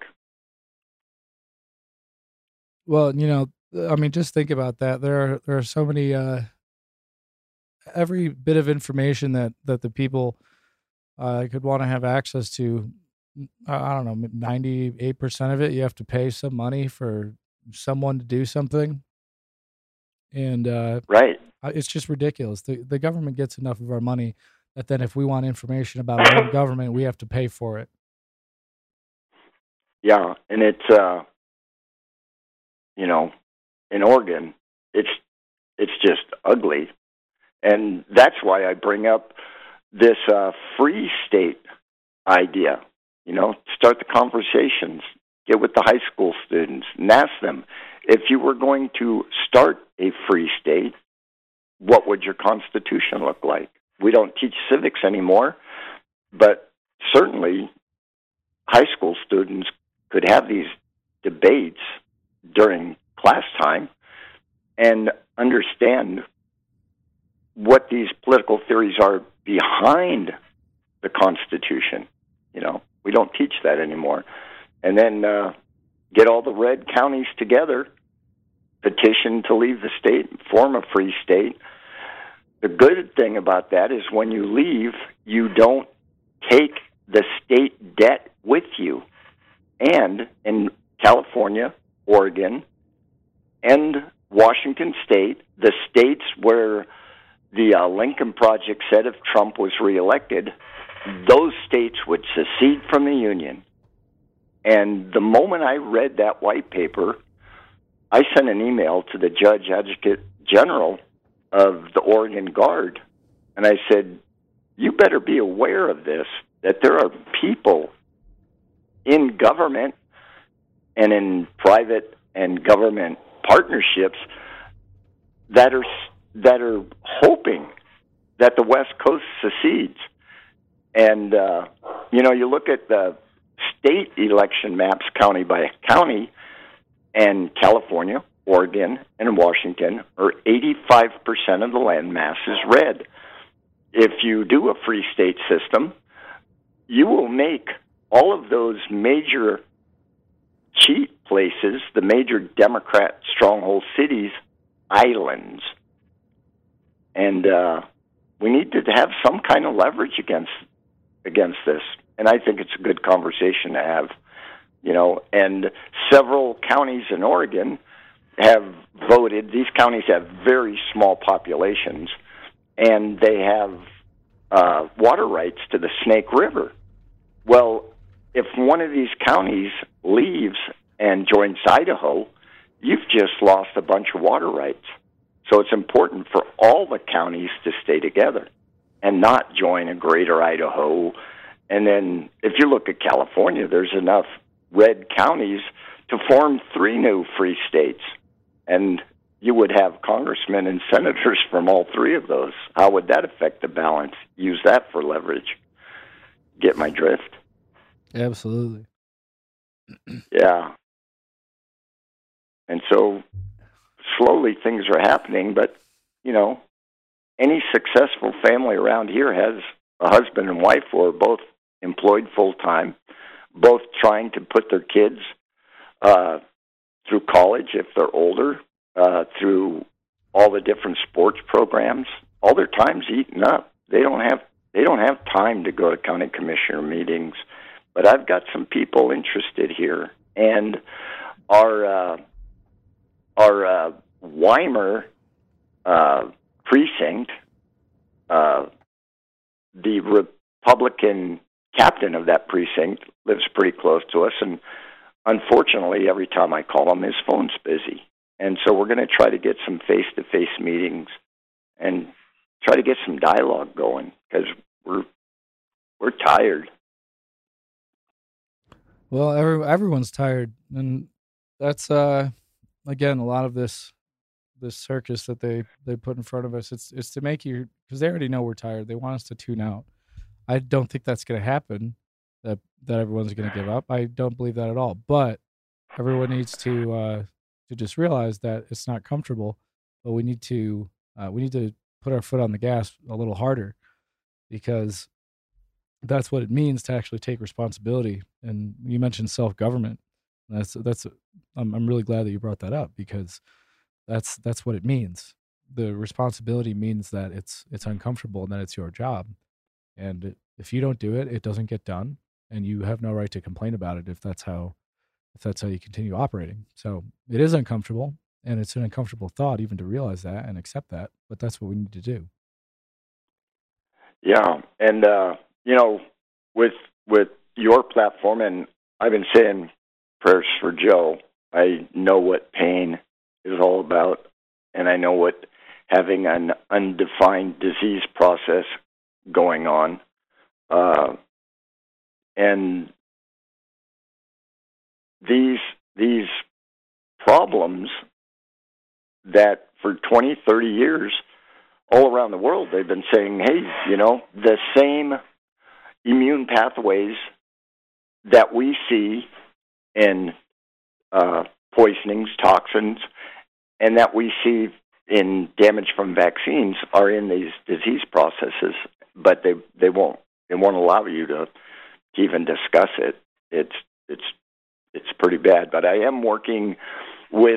Well, I mean, just think about that. There are so many, every bit of information that the people could want to have access to. I don't know, 98% of it, you have to pay some money for someone to do something. And right, it's just ridiculous. The government gets enough of our money that then if we want information about our own government, we have to pay for it. Yeah, and it's in Oregon, it's just ugly, and that's why I bring up this free state idea. Start the conversations, get with the high school students, and ask them, if you were going to start a free state, what would your constitution look like? We don't teach civics anymore, but certainly high school students could have these debates during class time and understand what these political theories are behind the Constitution. We don't teach that anymore. and then get all the red counties together, petition to leave the state, form a free state. The good thing about that is when you leave, you don't take the state debt with you. And in California, Oregon, and Washington State, the states where the Lincoln Project said if Trump was reelected, those states would secede from the Union. And the moment I read that white paper, I sent an email to the Judge Advocate General of the Oregon Guard, and I said, you better be aware of this, that there are people in government and in private and government partnerships that are hoping that the West Coast secedes. And, you look at the state election maps county by county, and California, Oregon, and Washington are 85% of the land mass is red. If you do a free state system, you will make all of those major cheat places, the major Democrat stronghold cities, islands. And we need to have some kind of leverage against this. And I think it's a good conversation to have, and several counties in Oregon have voted. These counties have very small populations, and they have water rights to the Snake River. Well, if one of these counties leaves and joins Idaho, you've just lost a bunch of water rights. So it's important for all the counties to stay together and not join a greater Idaho. And then if you look at California, there's enough red counties to form 3 new free states. And you would have congressmen and senators from all 3 of those. How would that affect the balance? Use that for leverage. Get my drift? Absolutely. Yeah. And so slowly things are happening, but, any successful family around here has a husband and wife who are both employed full-time, both trying to put their kids through college if they're older, through all the different sports programs. All their time's eaten up. They don't have time to go to county commissioner meetings. But I've got some people interested here, and our Weimar precinct, the Republican captain of that precinct lives pretty close to us, and unfortunately, every time I call him, his phone's busy. And so we're going to try to get some face-to-face meetings and try to get some dialogue going, because we're tired. Well, everyone's tired, and that's again a lot of this circus that they put in front of us. It's to make you, because they already know we're tired. They want us to tune out. I don't think that's going to happen. That everyone's going to give up. I don't believe that at all. But everyone needs to just realize that it's not comfortable. But we need to put our foot on the gas a little harder, because that's what it means to actually take responsibility. And you mentioned self-government. I'm really glad that you brought that up, because that's what it means. The responsibility means that it's uncomfortable and that it's your job. And if you don't do it, it doesn't get done, and you have no right to complain about it if that's how you continue operating. So it is uncomfortable, and it's an uncomfortable thought even to realize that and accept that, but that's what we need to do. Yeah, and with your platform, and I've been saying prayers for Joe. I know what pain is all about, and I know what having an undefined disease process going on, and these problems that for 20, 30 years all around the world they've been saying, hey, the same immune pathways that we see in poisonings, toxins, and that we see in damage from vaccines are in these disease processes, but they won't allow you to even discuss it. It's pretty bad. But I am working with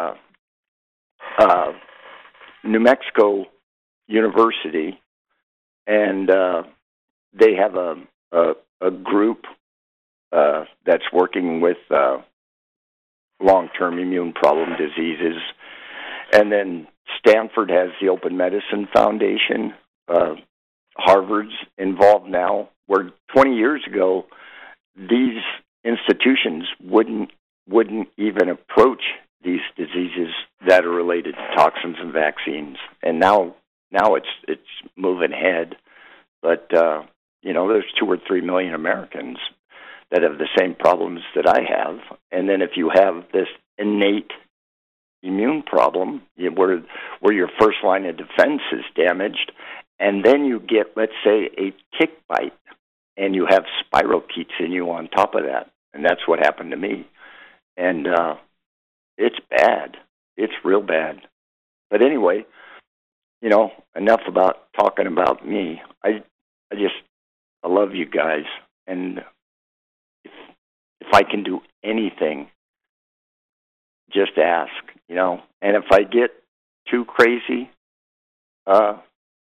New Mexico University, and they have a group that's working with long-term immune problem diseases. And then Stanford has the Open Medicine Foundation. Harvard's involved now, where 20 years ago, these institutions wouldn't even approach these diseases that are related to toxins and vaccines. And now it's moving ahead. But, there's 2 or 3 million Americans that have the same problems that I have. And then if you have this innate immune problem where your first line of defense is damaged, and then you get, let's say, a tick bite, and you have spirochetes in you on top of that. And that's what happened to me. And it's bad. It's real bad. But anyway, enough about talking about me. I love you guys. And if I can do anything, just ask, And if I get too crazy on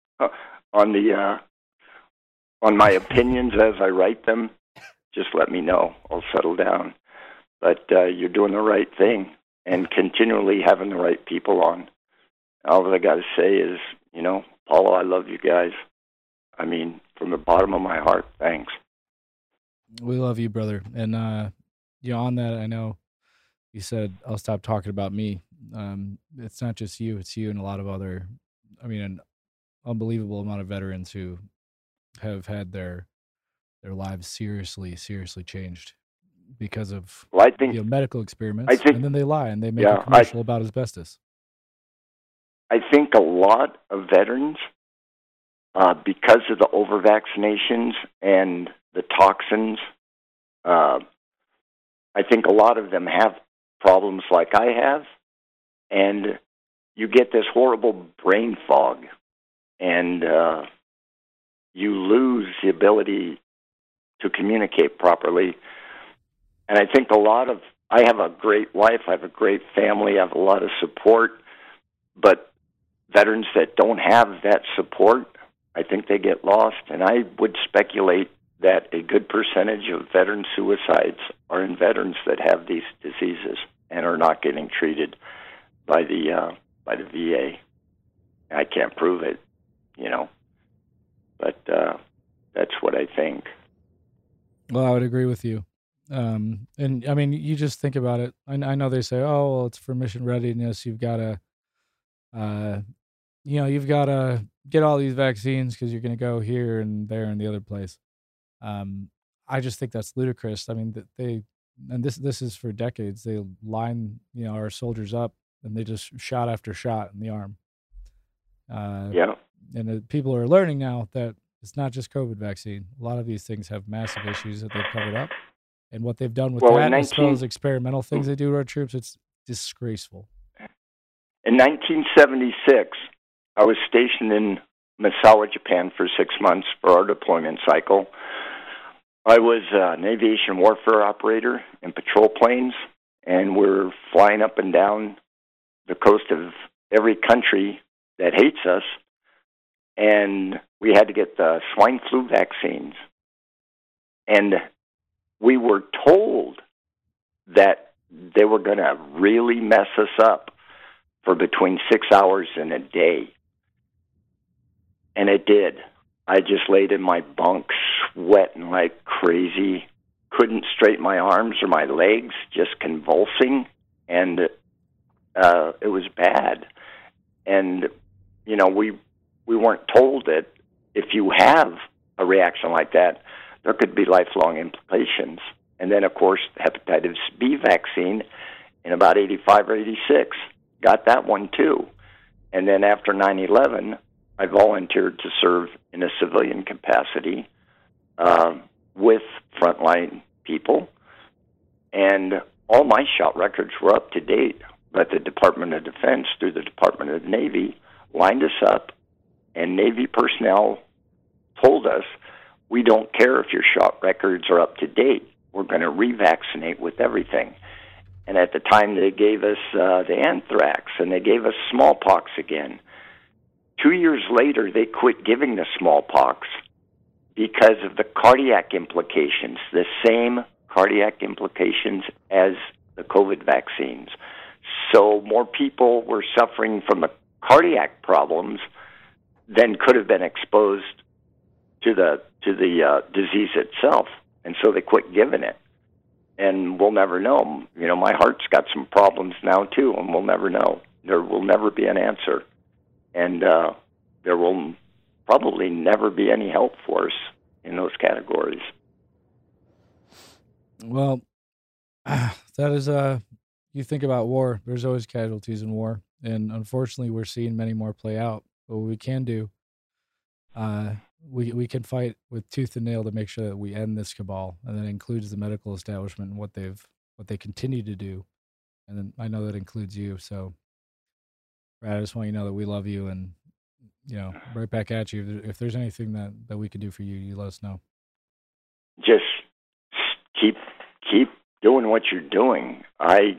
my opinions as I write them, just let me know. I'll settle down. But you're doing the right thing and continually having the right people on. All I got to say is, Paula, I love you guys. I mean, from the bottom of my heart, thanks. We love you, brother. And, on that, I know you said, I'll stop talking about me. It's not just you, it's you and a lot of other, an unbelievable amount of veterans who have had their lives seriously changed because of medical experiments. And then they lie and they make a commercial about asbestos. I think a lot of veterans, because of the over-vaccinations and the toxins, I think a lot of them have problems like I have, and you get this horrible brain fog, and you lose the ability to communicate properly. And I think I have a great wife, I have a great family, I have a lot of support, but veterans that don't have that support, I think they get lost. And I would speculate that a good percentage of veteran suicides are in veterans that have these diseases and are not getting treated by the VA. I can't prove it, but that's what I think. Well, I would agree with you. And you just think about it. I know they say, oh, well, it's for mission readiness. You've got to, you've got to get all these vaccines because you're going to go here and there and the other place. I just think that's ludicrous. I mean, this is for decades. They line, our soldiers up and they just shot after shot in the arm. And people are learning now that it's not just COVID vaccine. A lot of these things have massive issues that they've covered up. And what they've done with that, as well as experimental things they do to our troops, it's disgraceful. In 1976, I was stationed in Misawa, Japan for 6 months for our deployment cycle. I was an aviation warfare operator in patrol planes, and we're flying up and down the coast of every country that hates us, and we had to get the swine flu vaccines. And we were told that they were going to really mess us up for between 6 hours and a day. And it did. I just laid in my bunk sweating like crazy, couldn't straighten my arms or my legs, just convulsing, and it was bad. And, we weren't told that if you have a reaction like that, there could be lifelong implications. And then, of course, the hepatitis B vaccine in about 85 or 86, got that one too. And then after 9/11, I volunteered to serve in a civilian capacity with frontline people. And all my shot records were up to date. But the Department of Defense, through the Department of the Navy, lined us up, and Navy personnel told us, we don't care if your shot records are up to date. we're going to revaccinate with everything. And at the time, they gave us the anthrax, and they gave us smallpox again. 2 years later, they quit giving the smallpox because of the cardiac implications, the same cardiac implications as the COVID vaccines. So more people were suffering from the cardiac problems than could have been exposed to the disease itself. And so they quit giving it. And we'll never know. You know, my heart's got some problems now, too, and we'll never know. There will never be an answer. And there will probably never be any help for us in those categories. Well, that is, you think about war, there's always casualties in war. And unfortunately, we're seeing many more play out. But what we can do, we can fight with tooth and nail to make sure that we end this cabal, and that includes the medical establishment and what they continue to do. And then I know that includes you. So, Brad, I just want you to know that we love you, and right back at you. If there's anything that we can do for you, you let us know. Just keep doing what you're doing. I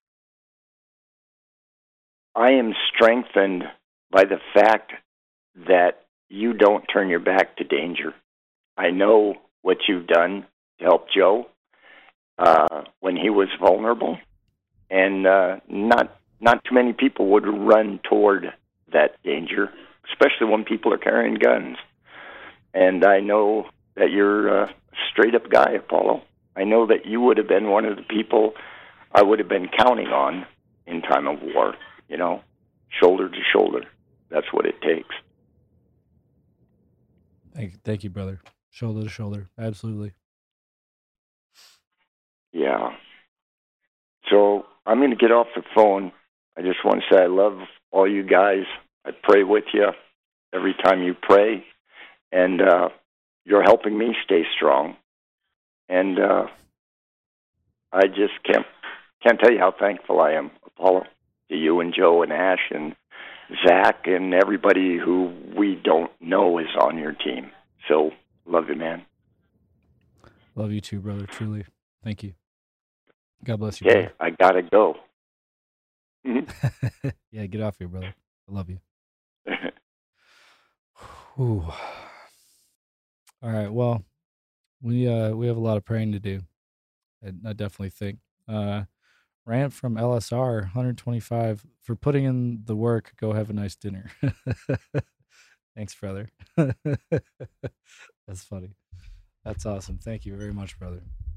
am strengthened by the fact that you don't turn your back to danger. I know what you've done to help Joe when he was vulnerable, and not too many people would run toward that danger, especially when people are carrying guns. And I know that you're a straight-up guy, Apollo. I know that you would have been one of the people I would have been counting on in time of war, shoulder to shoulder. That's what it takes. Thank you, brother. Shoulder to shoulder. Absolutely. Yeah. So I'm going to get off the phone. I just want to say I love all you guys. I pray with you every time you pray. And you're helping me stay strong. And I just can't tell you how thankful I am, Apollo, to you and Joe and Ash and Zach and everybody who we don't know is on your team. So, love you, man. Love you too, brother, truly. Thank you. God bless you. Okay, I got to go. Yeah, get off here, brother. I love you. Whew. All right, well, we have a lot of praying to do. I definitely think. Rant from LSR 125 for putting in the work. Go have a nice dinner. Thanks, brother. That's funny. That's awesome. Thank you very much, brother.